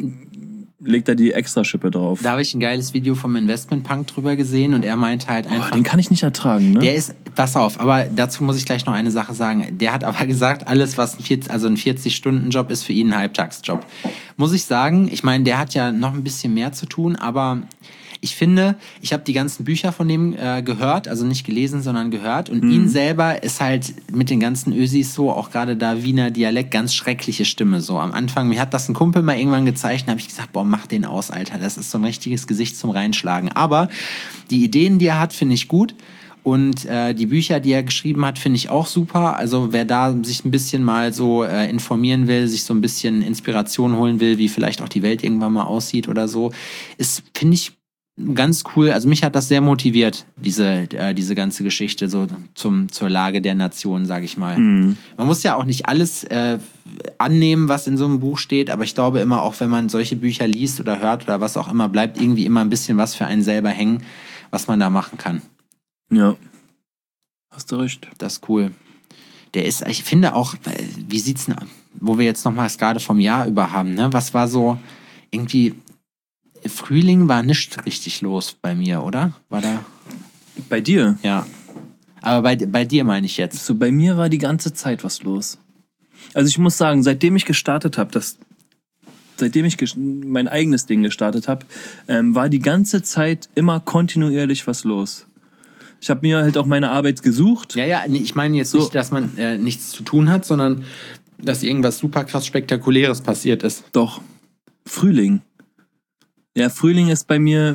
leg da die Extraschippe drauf. Da habe ich ein geiles Video vom Investmentpunk drüber gesehen und er meinte halt einfach... Oh, den kann ich nicht ertragen, ne? Der ist, pass auf, aber dazu muss ich gleich noch eine Sache sagen. Der hat aber gesagt, alles was ein vierzig, also ein vierzig-Stunden-Job ist für ihn ein Halbtagsjob. Muss ich sagen, ich meine, der hat ja noch ein bisschen mehr zu tun, aber ich finde, ich habe die ganzen Bücher von dem äh, gehört, also nicht gelesen, sondern gehört und mhm. ihn selber ist halt mit den ganzen Ösis so, auch gerade da Wiener Dialekt, ganz schreckliche Stimme so. Am Anfang, mir hat das ein Kumpel mal irgendwann gezeichnet, habe ich gesagt, boah, mach den aus, Alter, das ist so ein richtiges Gesicht zum Reinschlagen. Aber die Ideen, die er hat, finde ich gut. Und äh, die Bücher, die er geschrieben hat, finde ich auch super. Also wer da sich ein bisschen mal so äh, informieren will, sich so ein bisschen Inspiration holen will, wie vielleicht auch die Welt irgendwann mal aussieht oder so, ist, finde ich, ganz cool. Also mich hat das sehr motiviert, diese äh, diese ganze Geschichte so zum zur Lage der Nation, sage ich mal. Mhm. Man muss ja auch nicht alles äh, annehmen, was in so einem Buch steht, aber ich glaube immer auch, wenn man solche Bücher liest oder hört oder was auch immer, bleibt irgendwie immer ein bisschen was für einen selber hängen, was man da machen kann. Ja, hast du recht. Das ist cool. Der ist, ich finde auch, wie sieht's denn, wo wir jetzt nochmals gerade vom Jahr über haben, ne? Was war so irgendwie Frühling war nicht richtig los bei mir, oder? War da? Bei dir? Ja. Aber bei, bei dir meine ich jetzt. So, bei mir war die ganze Zeit was los. Also ich muss sagen, seitdem ich gestartet habe, das, seitdem ich ges- mein eigenes Ding gestartet habe, ähm, war die ganze Zeit immer kontinuierlich was los. Ich habe mir halt auch meine Arbeit gesucht. Ja, ja, ich meine jetzt so. Nicht, dass man äh, nichts zu tun hat, sondern dass irgendwas super krass Spektakuläres passiert ist. Doch. Frühling. Ja, Frühling ist bei mir,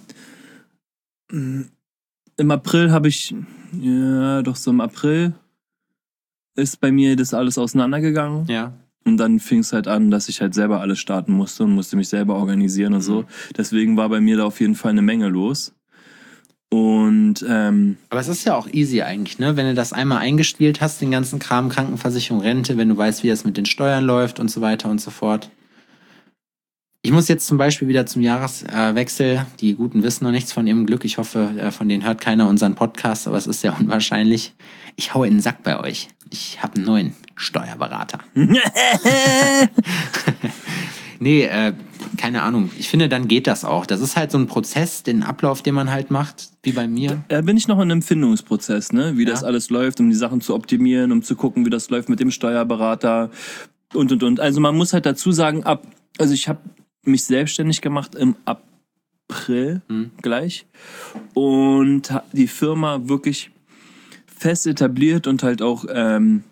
im April habe ich, ja, doch so im April ist bei mir das alles auseinandergegangen. Ja. Und dann fing es halt an, dass ich halt selber alles starten musste und musste mich selber organisieren und so. Mhm. Deswegen war bei mir da auf jeden Fall eine Menge los. Und, ähm, aber es ist ja auch easy eigentlich, ne? Wenn du das einmal eingespielt hast, den ganzen Kram, Krankenversicherung, Rente, wenn du weißt, wie das mit den Steuern läuft und so weiter und so fort. Ich muss jetzt zum Beispiel wieder zum Jahreswechsel, die Guten wissen noch nichts von ihrem Glück. Ich hoffe, von denen hört keiner unseren Podcast, aber es ist sehr unwahrscheinlich. Ich haue in den Sack bei euch. Ich habe einen neuen Steuerberater. Nee, äh, keine Ahnung. Ich finde, dann geht das auch. Das ist halt so ein Prozess, den Ablauf, den man halt macht, wie bei mir. Da bin ich noch in einem Findungsprozess, ne? Wie ja. das alles läuft, um die Sachen zu optimieren, um zu gucken, wie das läuft mit dem Steuerberater und, und, und. Also man muss halt dazu sagen, ab, also ich habe mich selbstständig gemacht im April hm. gleich und die Firma wirklich fest etabliert und halt auch ähm,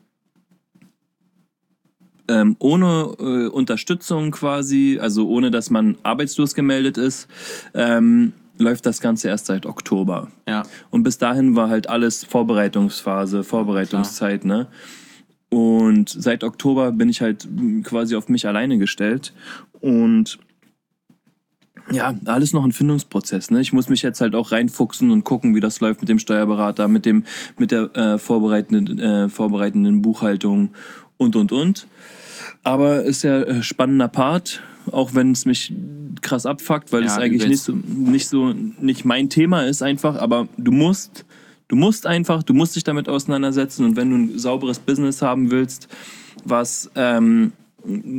ähm, ohne äh, Unterstützung quasi, also ohne, dass man arbeitslos gemeldet ist, ähm, läuft das Ganze erst seit Oktober. Ja. Und bis dahin war halt alles Vorbereitungsphase, Vorbereitungszeit, ne? Und seit Oktober bin ich halt quasi auf mich alleine gestellt. Und ja, alles noch ein Findungsprozess, ne? Ich muss mich jetzt halt auch reinfuchsen und gucken, wie das läuft mit dem Steuerberater, mit dem, mit der äh, vorbereitenden, äh, vorbereitenden Buchhaltung und, und, und. Aber ist ja ein spannender Part, auch wenn es mich krass abfuckt, weil es ja, eigentlich nicht so, nicht so, nicht mein Thema ist einfach, aber du musst, du musst einfach, du musst dich damit auseinandersetzen und wenn du ein sauberes Business haben willst, was, ähm,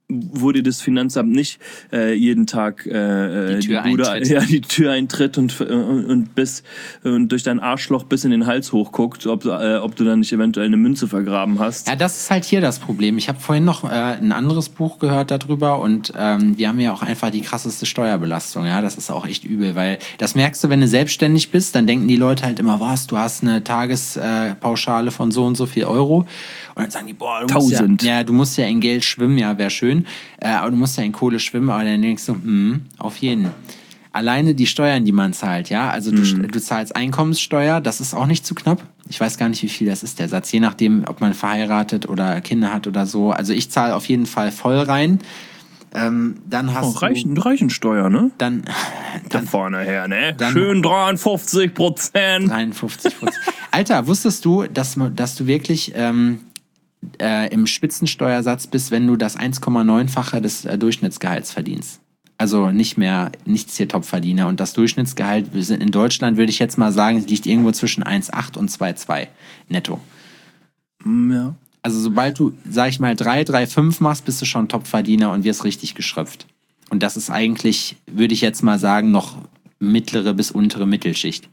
wo dir das Finanzamt nicht äh, jeden Tag äh, Die Tür die, Bude, eintritt. ja, die Tür eintritt und, und, und, bis, und durch dein Arschloch bis in den Hals hochguckt, ob, äh, ob du dann nicht eventuell eine Münze vergraben hast. Ja, das ist halt hier das Problem. Ich habe vorhin noch äh, ein anderes Buch gehört darüber und ähm, wir haben ja auch einfach die krasseste Steuerbelastung. Ja, das ist auch echt übel, weil das merkst du, wenn du selbstständig bist, dann denken die Leute halt immer, was, du hast eine Tagespauschale von so und so viel Euro und dann sagen die, boah, du musst ja, Tausend. ja, du musst ja in Geld schwimmen, ja, wäre schön, äh, aber du musst ja in Kohle schwimmen, aber dann denkst du, hm, auf jeden. Alleine die Steuern, die man zahlt, ja, also du, Mhm. du zahlst Einkommenssteuer, das ist auch nicht zu knapp. Ich weiß gar nicht, wie viel das ist, der Satz, je nachdem, ob man verheiratet oder Kinder hat oder so. Also ich zahle auf jeden Fall voll rein. Ähm, dann Oh, hast Reichen, du... Reichensteuer, ne? Dann, Da vorne her, ne? dann- Schön dreiundfünfzig Prozent. dreiundfünfzig Prozent. Alter, wusstest du, dass, man- dass du wirklich ähm, äh, im Spitzensteuersatz bist, wenn du das eins Komma neun-fache des äh, Durchschnittsgehalts verdienst? Also nicht mehr, nichts hier Topverdiener. Und das Durchschnittsgehalt, wir sind in Deutschland, würde ich jetzt mal sagen, liegt irgendwo zwischen eins Komma acht und zwei Komma zwei netto. Ja. Also sobald du, sag ich mal, drei, drei Komma fünf machst, bist du schon Topverdiener und wirst richtig geschröpft. Und das ist eigentlich, würde ich jetzt mal sagen, noch mittlere bis untere Mittelschicht.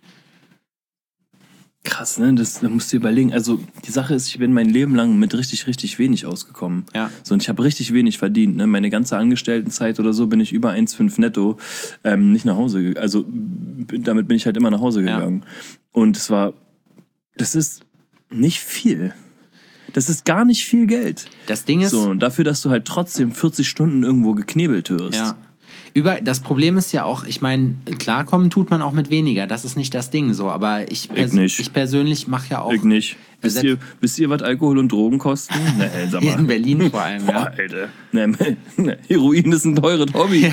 Krass, ne? Das, da musst du überlegen. Also die Sache ist, ich bin mein Leben lang mit richtig, richtig wenig ausgekommen. Ja. So, und ich habe richtig wenig verdient. Ne? Meine ganze Angestelltenzeit oder so bin ich über eins Komma fünf netto ähm, nicht nach Hause gegangen. Also b- damit bin ich halt immer nach Hause Ja. gegangen. Und es war, das ist nicht viel. Das ist gar nicht viel Geld. Das Ding ist, So, und dafür, dass du halt trotzdem vierzig Stunden irgendwo geknebelt wirst. ja. Über, das Problem ist ja auch, ich meine, klarkommen tut man auch mit weniger. Das ist nicht das Ding so. Aber ich, pers nicht. ich persönlich mache ja auch Ich nicht. Wisst Selbst- ihr, wisst ihr, was Alkohol und Drogen kosten? Ne, sag hier in mal. Berlin vor allem. Boah, Ja. Alter. Ne, ne, Heroin ist ein teures Hobby.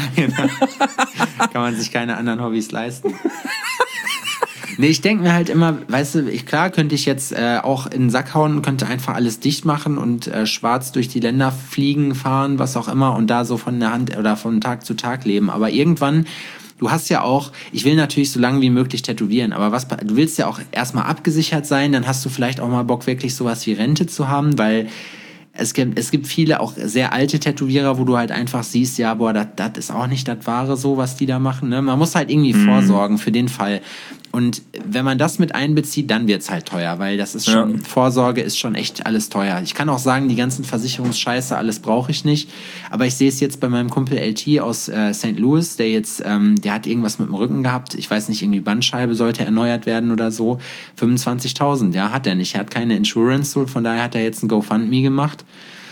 Kann man sich keine anderen Hobbys leisten. Nee, ich denke mir halt immer, weißt du, ich, klar könnte ich jetzt äh, auch in den Sack hauen, könnte einfach alles dicht machen und äh, schwarz durch die Länder fliegen, fahren, was auch immer und da so von der Hand oder von Tag zu Tag leben. Aber irgendwann, du hast ja auch, ich will natürlich so lange wie möglich tätowieren, aber was, du willst ja auch erstmal abgesichert sein, dann hast du vielleicht auch mal Bock, wirklich sowas wie Rente zu haben, weil es gibt, es gibt viele auch sehr alte Tätowierer, wo du halt einfach siehst, ja, boah, das ist auch nicht das Wahre so, was die da machen. Ne? Man muss halt irgendwie vorsorgen für den Fall. Und wenn man das mit einbezieht, dann wird's halt teuer, weil das ist schon, Ja. Vorsorge ist schon echt alles teuer. Ich kann auch sagen, die ganzen Versicherungsscheiße, alles brauche ich nicht. Aber ich sehe es jetzt bei meinem Kumpel L T aus äh, Sankt Louis, der jetzt, ähm, der hat irgendwas mit dem Rücken gehabt. Ich weiß nicht, irgendwie Bandscheibe sollte erneuert werden oder so. fünfundzwanzigtausend, ja, hat er nicht. Er hat keine Insurance, so, von daher hat er jetzt ein GoFundMe gemacht.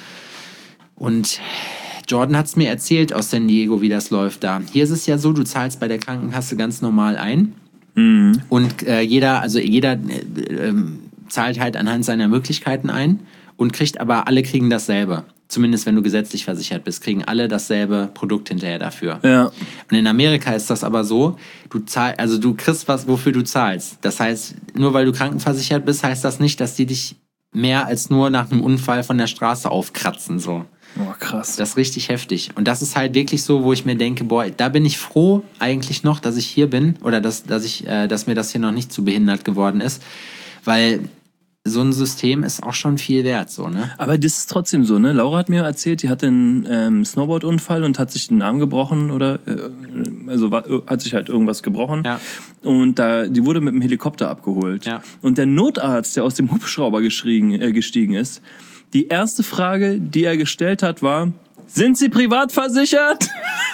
Und Jordan hat's mir erzählt aus San Diego, wie das läuft da. Hier ist es ja so, du zahlst bei der Krankenkasse ganz normal ein. Und äh, jeder, also jeder äh, ähm, zahlt halt anhand seiner Möglichkeiten ein und kriegt aber, alle kriegen dasselbe. Zumindest wenn du gesetzlich versichert bist, kriegen alle dasselbe Produkt hinterher dafür. Ja. Und in Amerika ist das aber so, du zahl, also du kriegst was, wofür du zahlst. Das heißt, nur weil du krankenversichert bist, heißt das nicht, dass die dich mehr als nur nach einem Unfall von der Straße aufkratzen, so. Oh, krass. Das ist richtig heftig. Und das ist halt wirklich so, wo ich mir denke, boah, da bin ich froh eigentlich noch, dass ich hier bin oder dass, dass, ich, äh, dass mir das hier noch nicht zu behindert geworden ist. Weil so ein System ist auch schon viel wert, so, ne? Aber das ist trotzdem so, ne? Laura hat mir erzählt, die hatte einen ähm, Snowboard-Unfall und hat sich den Arm gebrochen oder äh, also war, hat sich halt irgendwas gebrochen. Ja. Und da, die wurde mit dem Helikopter abgeholt. Ja. Und der Notarzt, der aus dem Hubschrauber gestiegen, äh, gestiegen ist, die erste Frage, die er gestellt hat, war: Sind Sie privat versichert?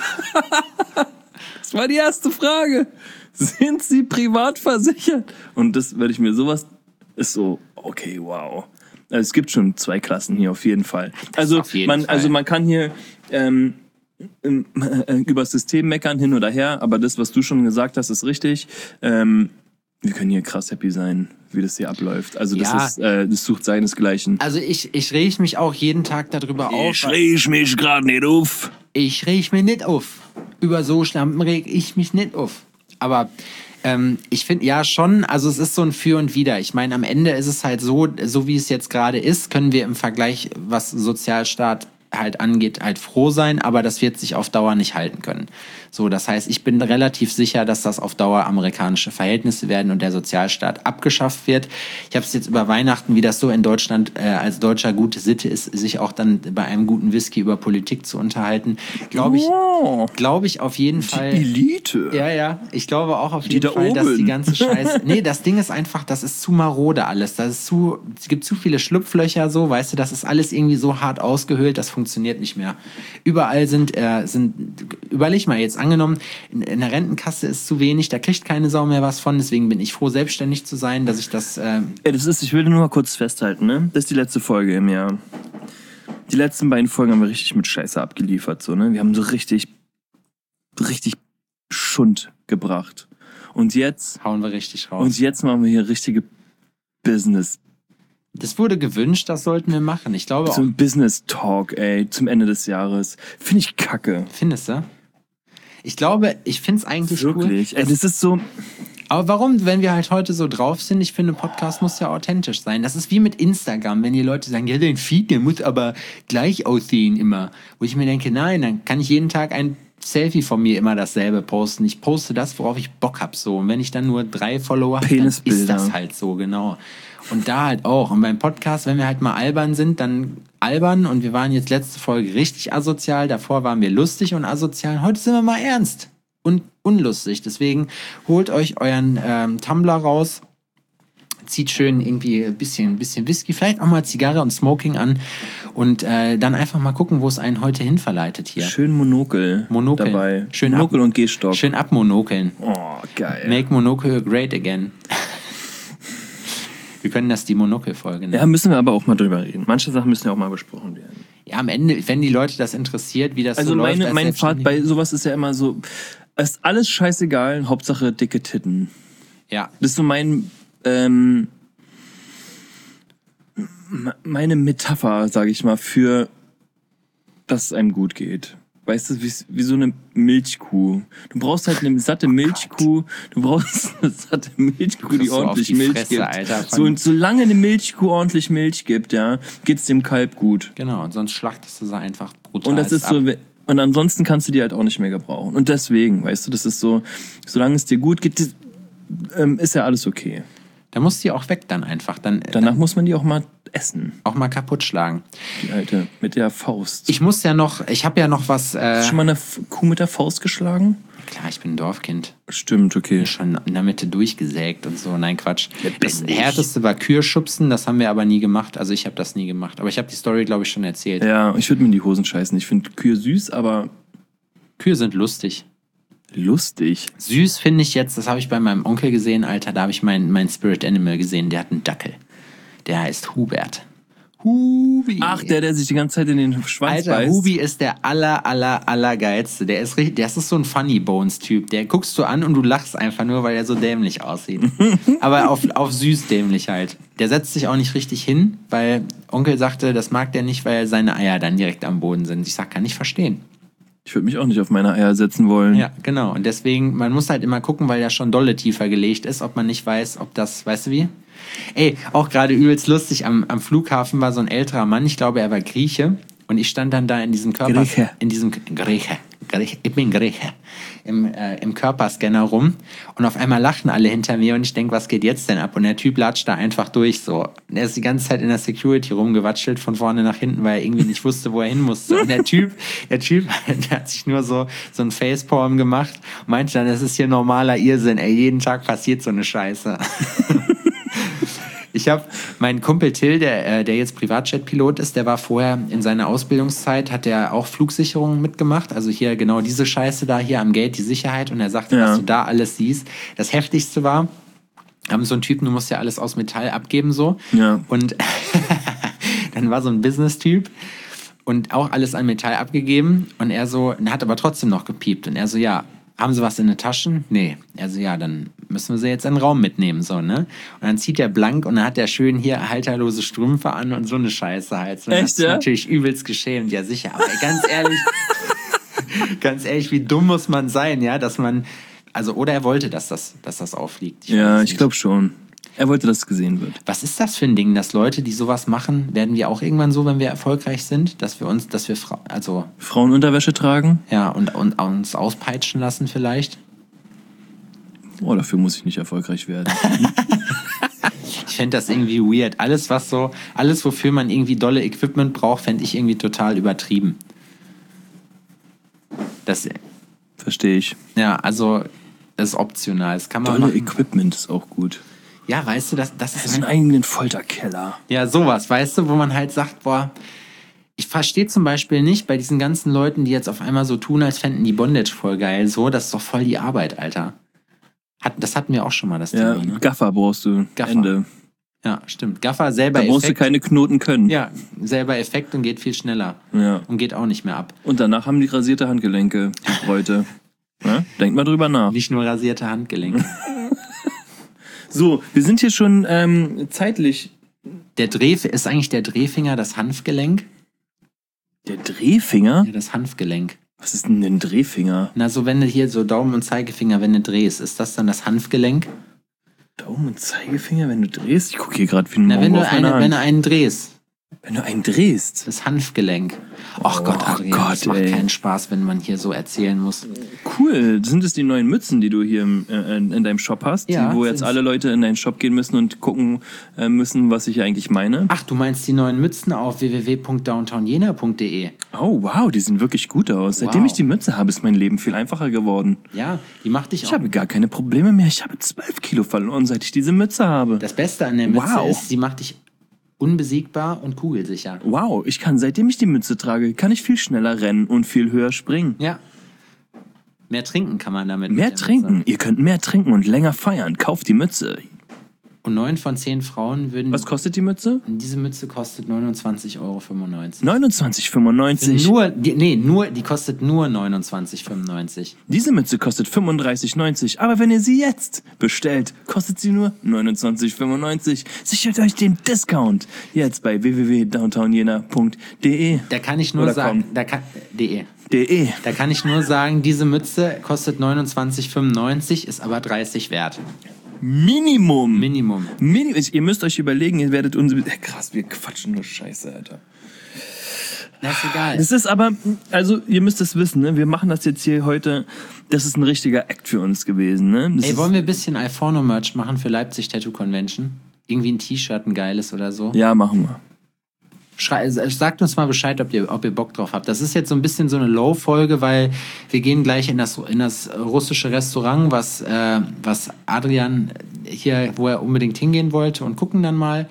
Das war die erste Frage. Sind Sie privat versichert? Und das werde ich mir sowas ist so, okay, wow. Also es gibt schon zwei Klassen hier auf jeden Fall. Also auf jeden man, Fall. also man kann hier ähm, ähm, äh, über das System meckern hin oder her, aber das, was du schon gesagt hast, ist richtig. Ähm, wir können hier krass happy sein, wie das hier abläuft. Also das Ja. ist, äh, das sucht seinesgleichen. Also ich, ich reg mich auch jeden Tag darüber auf. riech mich gerade nicht auf. Ich reg mich nicht auf. Über so Schlampen reg ich mich nicht auf. Aber ähm, ich finde, ja schon, also es ist so ein Für und Wider. Ich meine, am Ende ist es halt so, so wie es jetzt gerade ist, können wir im Vergleich, was Sozialstaat halt angeht, halt froh sein, aber das wird sich auf Dauer nicht halten können. So, das heißt, ich bin relativ sicher, dass das auf Dauer amerikanische Verhältnisse werden und der Sozialstaat abgeschafft wird. Ich habe es jetzt über Weihnachten, wie das so in Deutschland äh, als Deutscher gute Sitte ist, sich auch dann bei einem guten Whisky über Politik zu unterhalten, glaube ich, Oh, glaube ich auf jeden Fall. die Elite. Ja, ja. Ich glaube auch auf Die jeden da Fall, dass oben. die ganze Scheiße. Nee, das Ding ist einfach, das ist zu marode alles. Das ist zu, es gibt zu viele Schlupflöcher, so, weißt du, das ist alles irgendwie so hart ausgehöhlt, das funktioniert nicht mehr. Überall sind, äh, sind, überleg mal jetzt, angenommen, in, in der Rentenkasse ist zu wenig, da kriegt keine Sau mehr was von, deswegen bin ich froh, selbstständig zu sein, dass ich das, äh, Ey, das ist, ich will nur mal kurz festhalten, ne? Das ist die letzte Folge im Jahr. Die letzten beiden Folgen haben wir richtig mit Scheiße abgeliefert, so, ne? Wir haben so richtig, richtig Schund gebracht. Und jetzt, hauen wir richtig raus. und jetzt machen wir hier richtige Business. Das wurde gewünscht, das sollten wir machen. Ich glaube auch. So ein Business Talk, ey, zum Ende des Jahres. Finde ich kacke. Findest du? Ich glaube, ich finde es eigentlich Wirklich. cool. Ey, das ist so. Aber warum, wenn wir halt heute so drauf sind? Ich finde, Podcast muss ja authentisch sein. Das ist wie mit Instagram, wenn die Leute sagen, ja, dein Feed, der muss aber gleich aussehen immer. Wo ich mir denke, nein, dann kann ich jeden Tag ein Selfie von mir immer dasselbe posten. Ich poste das, worauf ich Bock hab, so. Und wenn ich dann nur drei Follower habe, dann ist Penisbilder. das halt so, genau. Und da halt auch. Und beim Podcast, wenn wir halt mal albern sind, dann albern. Und wir waren jetzt letzte Folge richtig asozial. Davor waren wir lustig und asozial. Heute sind wir mal ernst und unlustig. Deswegen holt euch euren ähm, Tumblr raus, zieht schön irgendwie ein bisschen, bisschen Whisky, vielleicht auch mal Zigarre und Smoking an und äh, dann einfach mal gucken, wo es einen heute hin verleitet hier. Schön Monokel, Monokel. dabei. Schön Monokel ab- und Gehstock. Schön abmonokeln. Oh, geil. Make Monocle great again. Wir können das die Monokel-Folge nennen. Ja, müssen wir aber auch mal drüber reden. Manche Sachen müssen ja auch mal besprochen werden. Ja, am Ende, wenn die Leute das interessiert, wie das Also so läuft. meine, als mein Pfad Selbstständiger- bei sowas ist ja immer so, es ist alles scheißegal, Hauptsache dicke Titten. Ja, Das ist so mein, ähm, m- meine Metapher, sage ich mal, für, dass es einem gut geht. Weißt du, wie, wie so eine Milchkuh. Du brauchst halt eine satte Milchkuh. Du brauchst eine satte Milchkuh, die Kriegst du auf ordentlich die Milch Fresse, gibt. Alter, von- so, und solange eine Milchkuh ordentlich Milch gibt, ja, geht's dem Kalb gut. genau. Und sonst schlachtest du sie einfach brutal. Und das ist so, und ansonsten kannst du die halt auch nicht mehr gebrauchen. Und deswegen, weißt du, das ist so, solange es dir gut geht, ähm, ist ja alles okay. Da muss die auch weg dann einfach. Dann, Danach dann muss man die auch mal essen, auch mal kaputt schlagen. die alte, mit der Faust. Ich muss ja noch, ich habe ja noch was. Äh, Hast du schon mal eine F- Kuh mit der Faust geschlagen? klar, ich bin ein Dorfkind. Stimmt, okay. Schon in der Mitte durchgesägt und so. Nein, Quatsch. Das Lebendig. härteste war Kühe-Schubsen, das haben wir aber nie gemacht. Also ich habe das nie gemacht. Aber ich habe die Story, glaube ich, schon erzählt. Ja, ich würde mir in die Hosen scheißen. Ich finde Kühe süß, aber Kühe sind lustig. lustig. Süß finde ich jetzt, das habe ich bei meinem Onkel gesehen, Alter, da habe ich mein, mein Spirit Animal gesehen, der hat einen Dackel. Der heißt Hubert. Hubi. Ach, der, der sich die ganze Zeit in den Schwanz Alter, beißt. Hubi ist der aller, aller, aller geilste. Der ist richtig, der ist so ein Funny Bones Typ. Der guckst du an und du lachst einfach nur, weil er so dämlich aussieht. Aber auf, auf süß dämlich halt. Der setzt sich auch nicht richtig hin, weil Onkel sagte, das mag der nicht, weil seine Eier dann direkt am Boden sind. Ich sag, kann ich verstehen. Ich würde mich auch nicht auf meine Eier setzen wollen. Ja, genau. Und deswegen, man muss halt immer gucken, weil der schon dolle tiefer gelegt ist, ob man nicht weiß, ob das, weißt du wie? Ey, auch gerade übelst lustig, am, am Flughafen war so ein älterer Mann, ich glaube, er war Grieche. Und ich stand dann da in diesem Körper... Grieche. In diesem... Grieche. Grieche. Ich bin Grieche. Im, äh, im Körperscanner rum. Und auf einmal lachen alle hinter mir und ich denke, was geht jetzt denn ab? Und der Typ latscht da einfach durch so. Und er ist die ganze Zeit in der Security rumgewatschelt, von vorne nach hinten, weil er irgendwie nicht wusste, wo er hin musste. Und der Typ, der Typ, der hat sich nur so, so ein Facepalm gemacht und meinte dann, das ist hier normaler Irrsinn. Ey, jeden Tag passiert so eine Scheiße. Ich habe meinen Kumpel Till, der, äh, der jetzt Privatjet-Pilot ist, der war vorher in seiner Ausbildungszeit, hat der auch Flugsicherungen mitgemacht. Also hier genau diese Scheiße da, hier am Gate, die Sicherheit. Und er sagte, Ja. was du da alles siehst. Das Heftigste war, haben so einen Typen, du musst ja alles aus Metall abgeben so. Ja. Und dann war so ein Business-Typ und auch alles an Metall abgegeben. Und er so, er hat aber trotzdem noch gepiept. Und er so, ja, haben Sie was in den Taschen? Nee. Also ja, dann müssen wir sie jetzt in den Raum mitnehmen, so, ne? Und dann zieht er blank und dann hat er schön hier halterlose Strümpfe an und so eine Scheiße halt. Und Echt, das ist ja? natürlich übelst geschämt, ja sicher. Aber ganz ehrlich, ganz ehrlich, wie dumm muss man sein, ja, dass man, also, oder er wollte, dass das, dass das auffliegt. Ja, weiß ich nicht. glaube schon. Er wollte, dass es gesehen wird. Was ist das für ein Ding, dass Leute, die sowas machen, werden wir auch irgendwann so, wenn wir erfolgreich sind, dass wir uns, dass wir, Fra- also, Frauenunterwäsche tragen? ja, und, und uns auspeitschen lassen vielleicht? Oh, dafür muss ich nicht erfolgreich werden. Ich fände das irgendwie weird. Alles, was so, alles, wofür man irgendwie dolle Equipment braucht, fände ich irgendwie total übertrieben. Das, Verstehe ich. ja, also, das ist optional. Das kann man Dolle machen. Equipment ist auch gut. Ja, weißt du, das, das ist Das ist einen eigenen Folterkeller. ja sowas, weißt du, wo man halt sagt, boah, ich verstehe zum Beispiel nicht bei diesen ganzen Leuten, die jetzt auf einmal so tun, als fänden die Bondage voll geil, so, das ist doch voll die Arbeit, Alter. Hat, das hatten wir auch schon mal, das Ja, Thema, ne? Gaffer brauchst du. Gaffer. Ende. Ja, stimmt. Gaffer selber Da brauchst Effekt. du keine Knoten können. Ja, selber Effekt und geht viel schneller. Ja. Und geht auch nicht mehr ab. Und danach haben die rasierte Handgelenke, die Bräute. Ja? Denkt mal drüber nach. Nicht nur rasierte Handgelenke. So, wir sind hier schon ähm, zeitlich. Der Dreh, ist eigentlich der Drehfinger das Hanfgelenk? Der Drehfinger? Ja, das Hanfgelenk. Was ist denn ein Drehfinger? Na, so wenn du hier so Daumen und Zeigefinger, wenn du drehst, ist das dann das Hanfgelenk? Daumen und Zeigefinger, wenn du drehst? Ich gucke hier gerade wie ein Na, wenn Mongo du, auf meine eine, Hand. wenn du einen drehst. Wenn du einen drehst. Das Hanfgelenk. Ach Oh Gott, Adrian, Gott, das macht ey. keinen Spaß, wenn man hier so erzählen muss. Cool. Sind es die neuen Mützen, die du hier im, äh, in, in deinem Shop hast? Ja, die, wo jetzt sind's. alle Leute in deinen Shop gehen müssen und gucken äh, müssen, was ich hier eigentlich meine? Ach, du meinst die neuen Mützen auf w w w punkt downtown jena punkt d e? Oh, wow, die sehen wirklich gut aus. Seitdem Wow. ich die Mütze habe, ist mein Leben viel einfacher geworden. Ja, die macht dich Ich auch. habe gar keine Probleme mehr. Ich habe zwölf Kilo verloren, seit ich diese Mütze habe. Das Beste an der Mütze Wow. ist, sie macht dich unbesiegbar und kugelsicher. Wow, ich kann, seitdem ich die Mütze trage, kann ich viel schneller rennen und viel höher springen. Ja. Mehr trinken kann man damit. Mehr mit der trinken. Mütze. Ihr könnt mehr trinken und länger feiern. Kauft die Mütze. Und neun von zehn Frauen würden. Was kostet die Mütze? Diese Mütze kostet neunundzwanzig Euro fünfundneunzig. neunundzwanzig fünfundneunzig. Nur, die, nee, nur, die kostet nur neunundzwanzig fünfundneunzig. Diese Mütze kostet fünfunddreißig neunzig, aber wenn ihr sie jetzt bestellt, kostet sie nur neunundzwanzig fünfundneunzig. Sichert euch den Discount jetzt bei w w w punkt downtown jena punkt d e. Da kann ich nur Oder sagen, komm. da kann, de. De. Da kann ich nur sagen, diese Mütze kostet neunundzwanzig fünfundneunzig, ist aber dreißig wert. Minimum. Minimum. Minimum. Ihr müsst euch überlegen, ihr werdet uns. Äh, krass, wir quatschen nur Scheiße, Alter. Na, ist egal. Das ist aber, also ihr müsst es wissen, ne? Wir machen das jetzt hier heute. Das ist ein richtiger Act für uns gewesen, ne? Das Ey, ist, wollen wir ein bisschen Alforno-Merch machen für Leipzig Tattoo Convention? Irgendwie ein T-Shirt, ein geiles oder so? ja, machen wir. Schrei, sagt uns mal Bescheid, ob ihr, ob ihr Bock drauf habt. Das ist jetzt so ein bisschen so eine Low-Folge, weil wir gehen gleich in das, in das russische Restaurant, was, äh, was Adrian hier, wo er unbedingt hingehen wollte, und gucken dann mal.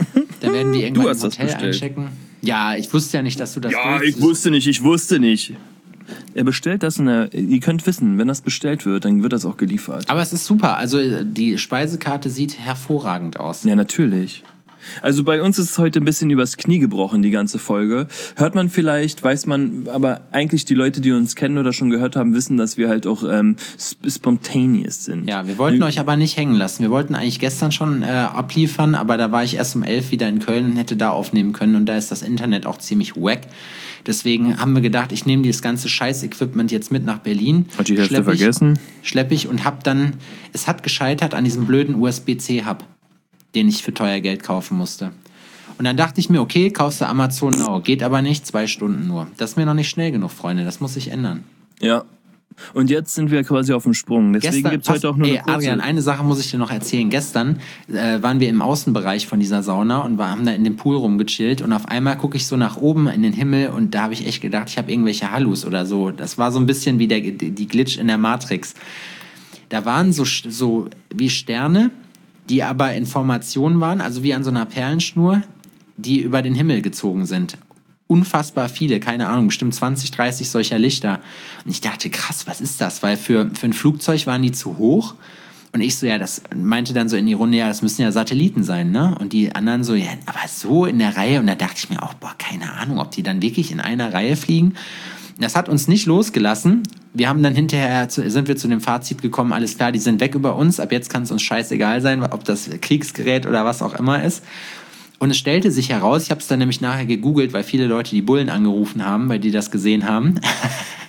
Da werden wir irgendwann Du im hast das Hotel bestellt. einchecken. Ja, ich wusste ja nicht, dass du das Ja, durchziehst. ich wusste nicht, ich wusste nicht. Er bestellt das und er, ihr könnt wissen, wenn das bestellt wird, dann wird das auch geliefert. Aber es ist super. Also die Speisekarte sieht hervorragend aus. Ja, natürlich. Also bei uns ist es heute ein bisschen übers Knie gebrochen, die ganze Folge. Hört man vielleicht, weiß man, aber eigentlich die Leute, die uns kennen oder schon gehört haben, wissen, dass wir halt auch ähm, sp- spontaneous sind. Ja, wir wollten euch aber nicht hängen lassen. Wir wollten eigentlich gestern schon äh, abliefern, aber da war ich erst um elf wieder in Köln und hätte da aufnehmen können, und da ist das Internet auch ziemlich wack. Deswegen haben wir gedacht, ich nehme dieses ganze Scheiß-Equipment jetzt mit nach Berlin. Hat die Hälfte Schlepp ich- vergessen? Schlepp ich und hab dann, es hat gescheitert an diesem blöden U S B C-Hub, den ich für teuer Geld kaufen musste. Und dann dachte ich mir, okay, kaufst du Amazon Now. Geht aber nicht, zwei Stunden nur. Das ist mir noch nicht schnell genug, Freunde. Das muss sich ändern. Ja. Und jetzt sind wir quasi auf dem Sprung. Deswegen gibt es heute auch nur ey, eine kurze... Adrian, eine Sache muss ich dir noch erzählen. Gestern äh, waren wir im Außenbereich von dieser Sauna und wir haben da in dem Pool rumgechillt, und auf einmal gucke ich so nach oben in den Himmel, und da habe ich echt gedacht, ich habe irgendwelche Hallus oder so. Das war so ein bisschen wie der, die Glitch in der Matrix. Da waren so, so wie Sterne, die aber in Formation waren, also wie an so einer Perlenschnur, die über den Himmel gezogen sind. Unfassbar viele, keine Ahnung, bestimmt zwanzig, dreißig solcher Lichter. Und ich dachte, krass, was ist das? Weil für, für ein Flugzeug waren die zu hoch. Und ich so, ja, das meinte dann so in die Runde, ja, das müssen ja Satelliten sein, ne? Und die anderen so, ja, aber so in der Reihe. Und da dachte ich mir auch, boah, keine Ahnung, ob die dann wirklich in einer Reihe fliegen. Das hat uns nicht losgelassen. Wir haben dann hinterher, zu, sind wir zu dem Fazit gekommen, alles klar, die sind weg über uns. Ab jetzt kann es uns scheißegal sein, ob das Kriegsgerät oder was auch immer ist. Und es stellte sich heraus, ich habe es dann nämlich nachher gegoogelt, weil viele Leute die Bullen angerufen haben, weil die das gesehen haben,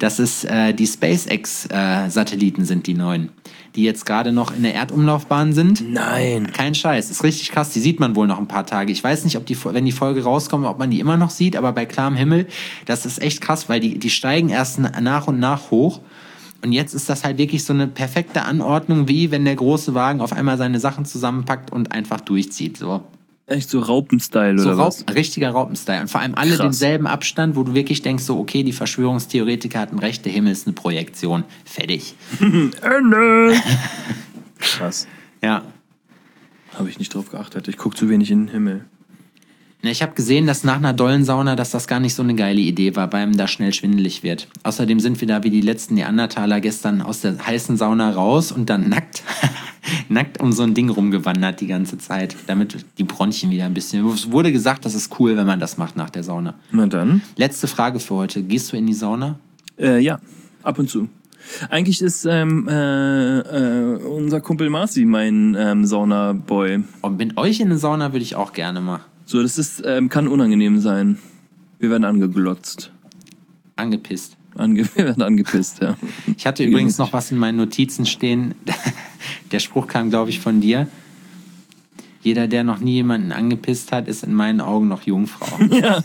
Das ist äh, die SpaceX-Satelliten äh, sind die neuen, die jetzt gerade noch in der Erdumlaufbahn sind. Nein. Kein Scheiß, ist richtig krass. Die sieht man wohl noch ein paar Tage. Ich weiß nicht, ob die, wenn die Folge rauskommt, ob man die immer noch sieht, aber bei klarem Himmel, das ist echt krass, weil die, die steigen erst nach und nach hoch. Und jetzt ist das halt wirklich so eine perfekte Anordnung, wie wenn der große Wagen auf einmal seine Sachen zusammenpackt und einfach durchzieht. So. Echt so Raupenstyle So oder Raup was? richtiger Raupenstyle. Und vor allem alle Krass. denselben Abstand, wo du wirklich denkst, so, okay, die Verschwörungstheoretiker hatten recht, der Himmel ist eine Projektion. Fertig. Ende. Krass. Ja. Habe ich nicht drauf geachtet. Ich gucke zu wenig in den Himmel. Na, Ich habe gesehen, dass nach einer dollen Sauna, dass das gar nicht so eine geile Idee war, weil einem da schnell schwindelig wird. Außerdem sind wir da wie die letzten Neandertaler gestern aus der heißen Sauna raus und dann nackt, nackt um so ein Ding rumgewandert die ganze Zeit, damit die Bronchien wieder ein bisschen... Es wurde gesagt, das ist cool, wenn man das macht nach der Sauna. Na dann. Letzte Frage für heute. Gehst du in die Sauna? Äh, ja, ab und zu. Eigentlich ist ähm, äh, äh, unser Kumpel Marci mein ähm, Sauna-Boy. Und mit euch in eine Sauna würde ich auch gerne mal. So, das ist, ähm, kann unangenehm sein. Wir werden angeglotzt. Angepisst. Ange wir werden angepisst, ja. Ich hatte übrigens noch was in meinen Notizen stehen. Der Spruch kam, glaube ich, von dir. Jeder, der noch nie jemanden angepisst hat, ist in meinen Augen noch Jungfrau. Ja.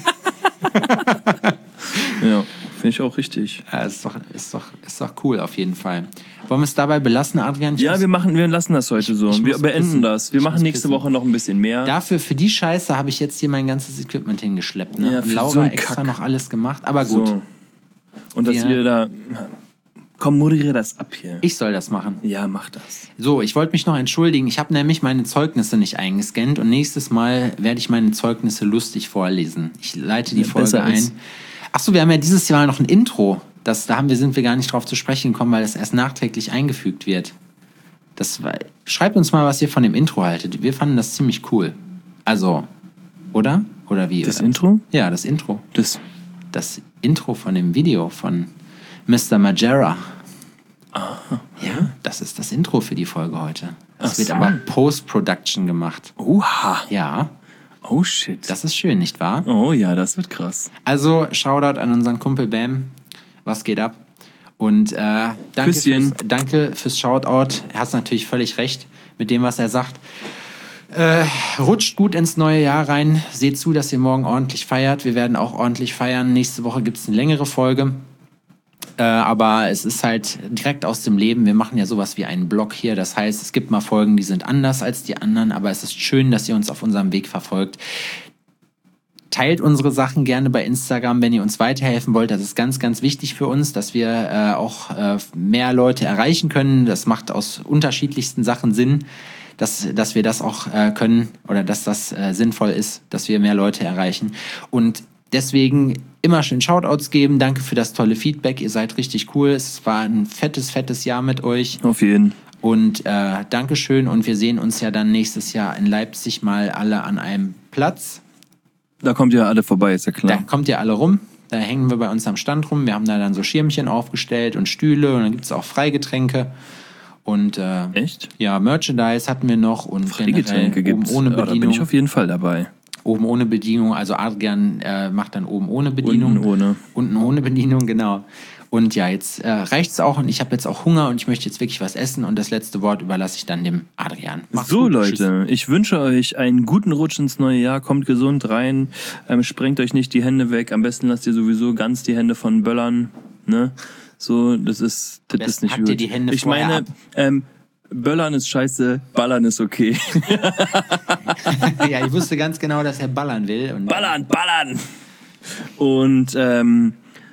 Ja, finde ich auch richtig. Ja, ist doch, ist doch, ist doch cool auf jeden Fall. Wollen wir es dabei belassen, Adrian? Ich Ja, muss- wir machen, wir lassen das heute so. ich Wir muss beenden pissen. das. Wir Ich machen muss nächste pissen. Woche noch ein bisschen mehr. Dafür, für die Scheiße habe ich jetzt hier mein ganzes Equipment hingeschleppt. Ne? Ja, Und für Laura so einen extra Kack. noch alles gemacht. Aber gut, So. Und dass Wir- ihr da. Komm, moderiere das ab hier. ich soll das machen. Ja, mach das. So, ich wollte mich noch entschuldigen. Ich habe nämlich meine Zeugnisse nicht eingescannt und nächstes Mal werde ich meine Zeugnisse lustig vorlesen. Ich leite die Ja, Folge besser ein. ist. Achso, wir haben ja dieses Jahr noch ein Intro. Das, da haben wir, sind wir gar nicht drauf zu sprechen gekommen, weil das erst nachträglich eingefügt wird. Das war, schreibt uns mal, was ihr von dem Intro haltet. Wir fanden das ziemlich cool. Also, oder? Oder wie? Das oder? Intro? Ja, das Intro. Das. Das Intro von dem Video von Mister Majera. Ja, das ist das Intro für die Folge heute. Das Ach wird so. aber Post-Production gemacht. Oha. Ja, Oh shit. das ist schön, nicht wahr? Oh ja, das wird krass. Also, Shoutout an unseren Kumpel Bam. Was geht ab? Und äh, danke, Küsschen. fürs, danke fürs Shoutout. Er hat natürlich völlig recht mit dem, was er sagt. Äh, rutscht gut ins neue Jahr rein. Seht zu, dass ihr morgen ordentlich feiert. Wir werden auch ordentlich feiern. Nächste Woche gibt es eine längere Folge. Äh, aber es ist halt direkt aus dem Leben. Wir machen ja sowas wie einen Blog hier. Das heißt, es gibt mal Folgen, die sind anders als die anderen. Aber es ist schön, dass ihr uns auf unserem Weg verfolgt. Teilt unsere Sachen gerne bei Instagram, wenn ihr uns weiterhelfen wollt. Das ist ganz, ganz wichtig für uns, dass wir äh, auch äh, mehr Leute erreichen können. Das macht aus unterschiedlichsten Sachen Sinn, dass, dass wir das auch äh, können oder dass das äh, sinnvoll ist, dass wir mehr Leute erreichen. Und deswegen immer schön Shoutouts geben. Danke für das tolle Feedback. Ihr seid richtig cool. Es war ein fettes, fettes Jahr mit euch. Auf jeden. Und äh, Dankeschön. Und wir sehen uns ja dann nächstes Jahr in Leipzig mal alle an einem Platz. Da kommt ihr alle vorbei, ist ja Da klar. kommt ihr alle rum. Da hängen wir bei uns am Stand rum. Wir haben da dann so Schirmchen aufgestellt und Stühle. Und dann gibt es auch Freigetränke. Und äh, Echt? ja, Merchandise hatten wir noch. Und Getränke generell oben gibt's. ohne Ah, da bin Bedienung. ich auf jeden Fall dabei. Oben ohne Bedienung. Also Adrian äh, macht dann oben ohne Bedienung. Unten ohne. Unten ohne Bedienung, genau. Und ja, jetzt äh, reicht's auch. Und ich habe jetzt auch Hunger. Und ich möchte jetzt wirklich was essen. Und das letzte Wort überlasse ich dann dem Adrian. Macht's So, gut. Leute, ich wünsche euch einen guten Rutsch ins neue Jahr. Kommt gesund rein. Ähm, sprengt euch nicht die Hände weg. Am besten lasst ihr sowieso ganz die Hände von Böllern. Ne? So, das ist, das besten ist nicht hackt gut. ihr die Hände ich vorher meine, ab. ähm, Böllern ist scheiße, Ballern ist okay. Ja, ich wusste ganz genau, dass er ballern will. Und Ballern, ballern! Und ähm,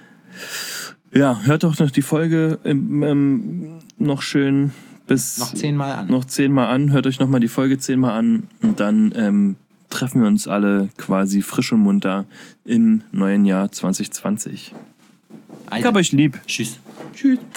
ja, hört doch noch die Folge ähm, ähm, noch schön bis noch zehnmal an. noch zehnmal an. Hört euch nochmal die Folge zehnmal an und dann ähm, treffen wir uns alle quasi frisch und munter im neuen Jahr zwanzig zwanzig. Ich Also, hab euch lieb. tschüss. Tschüss.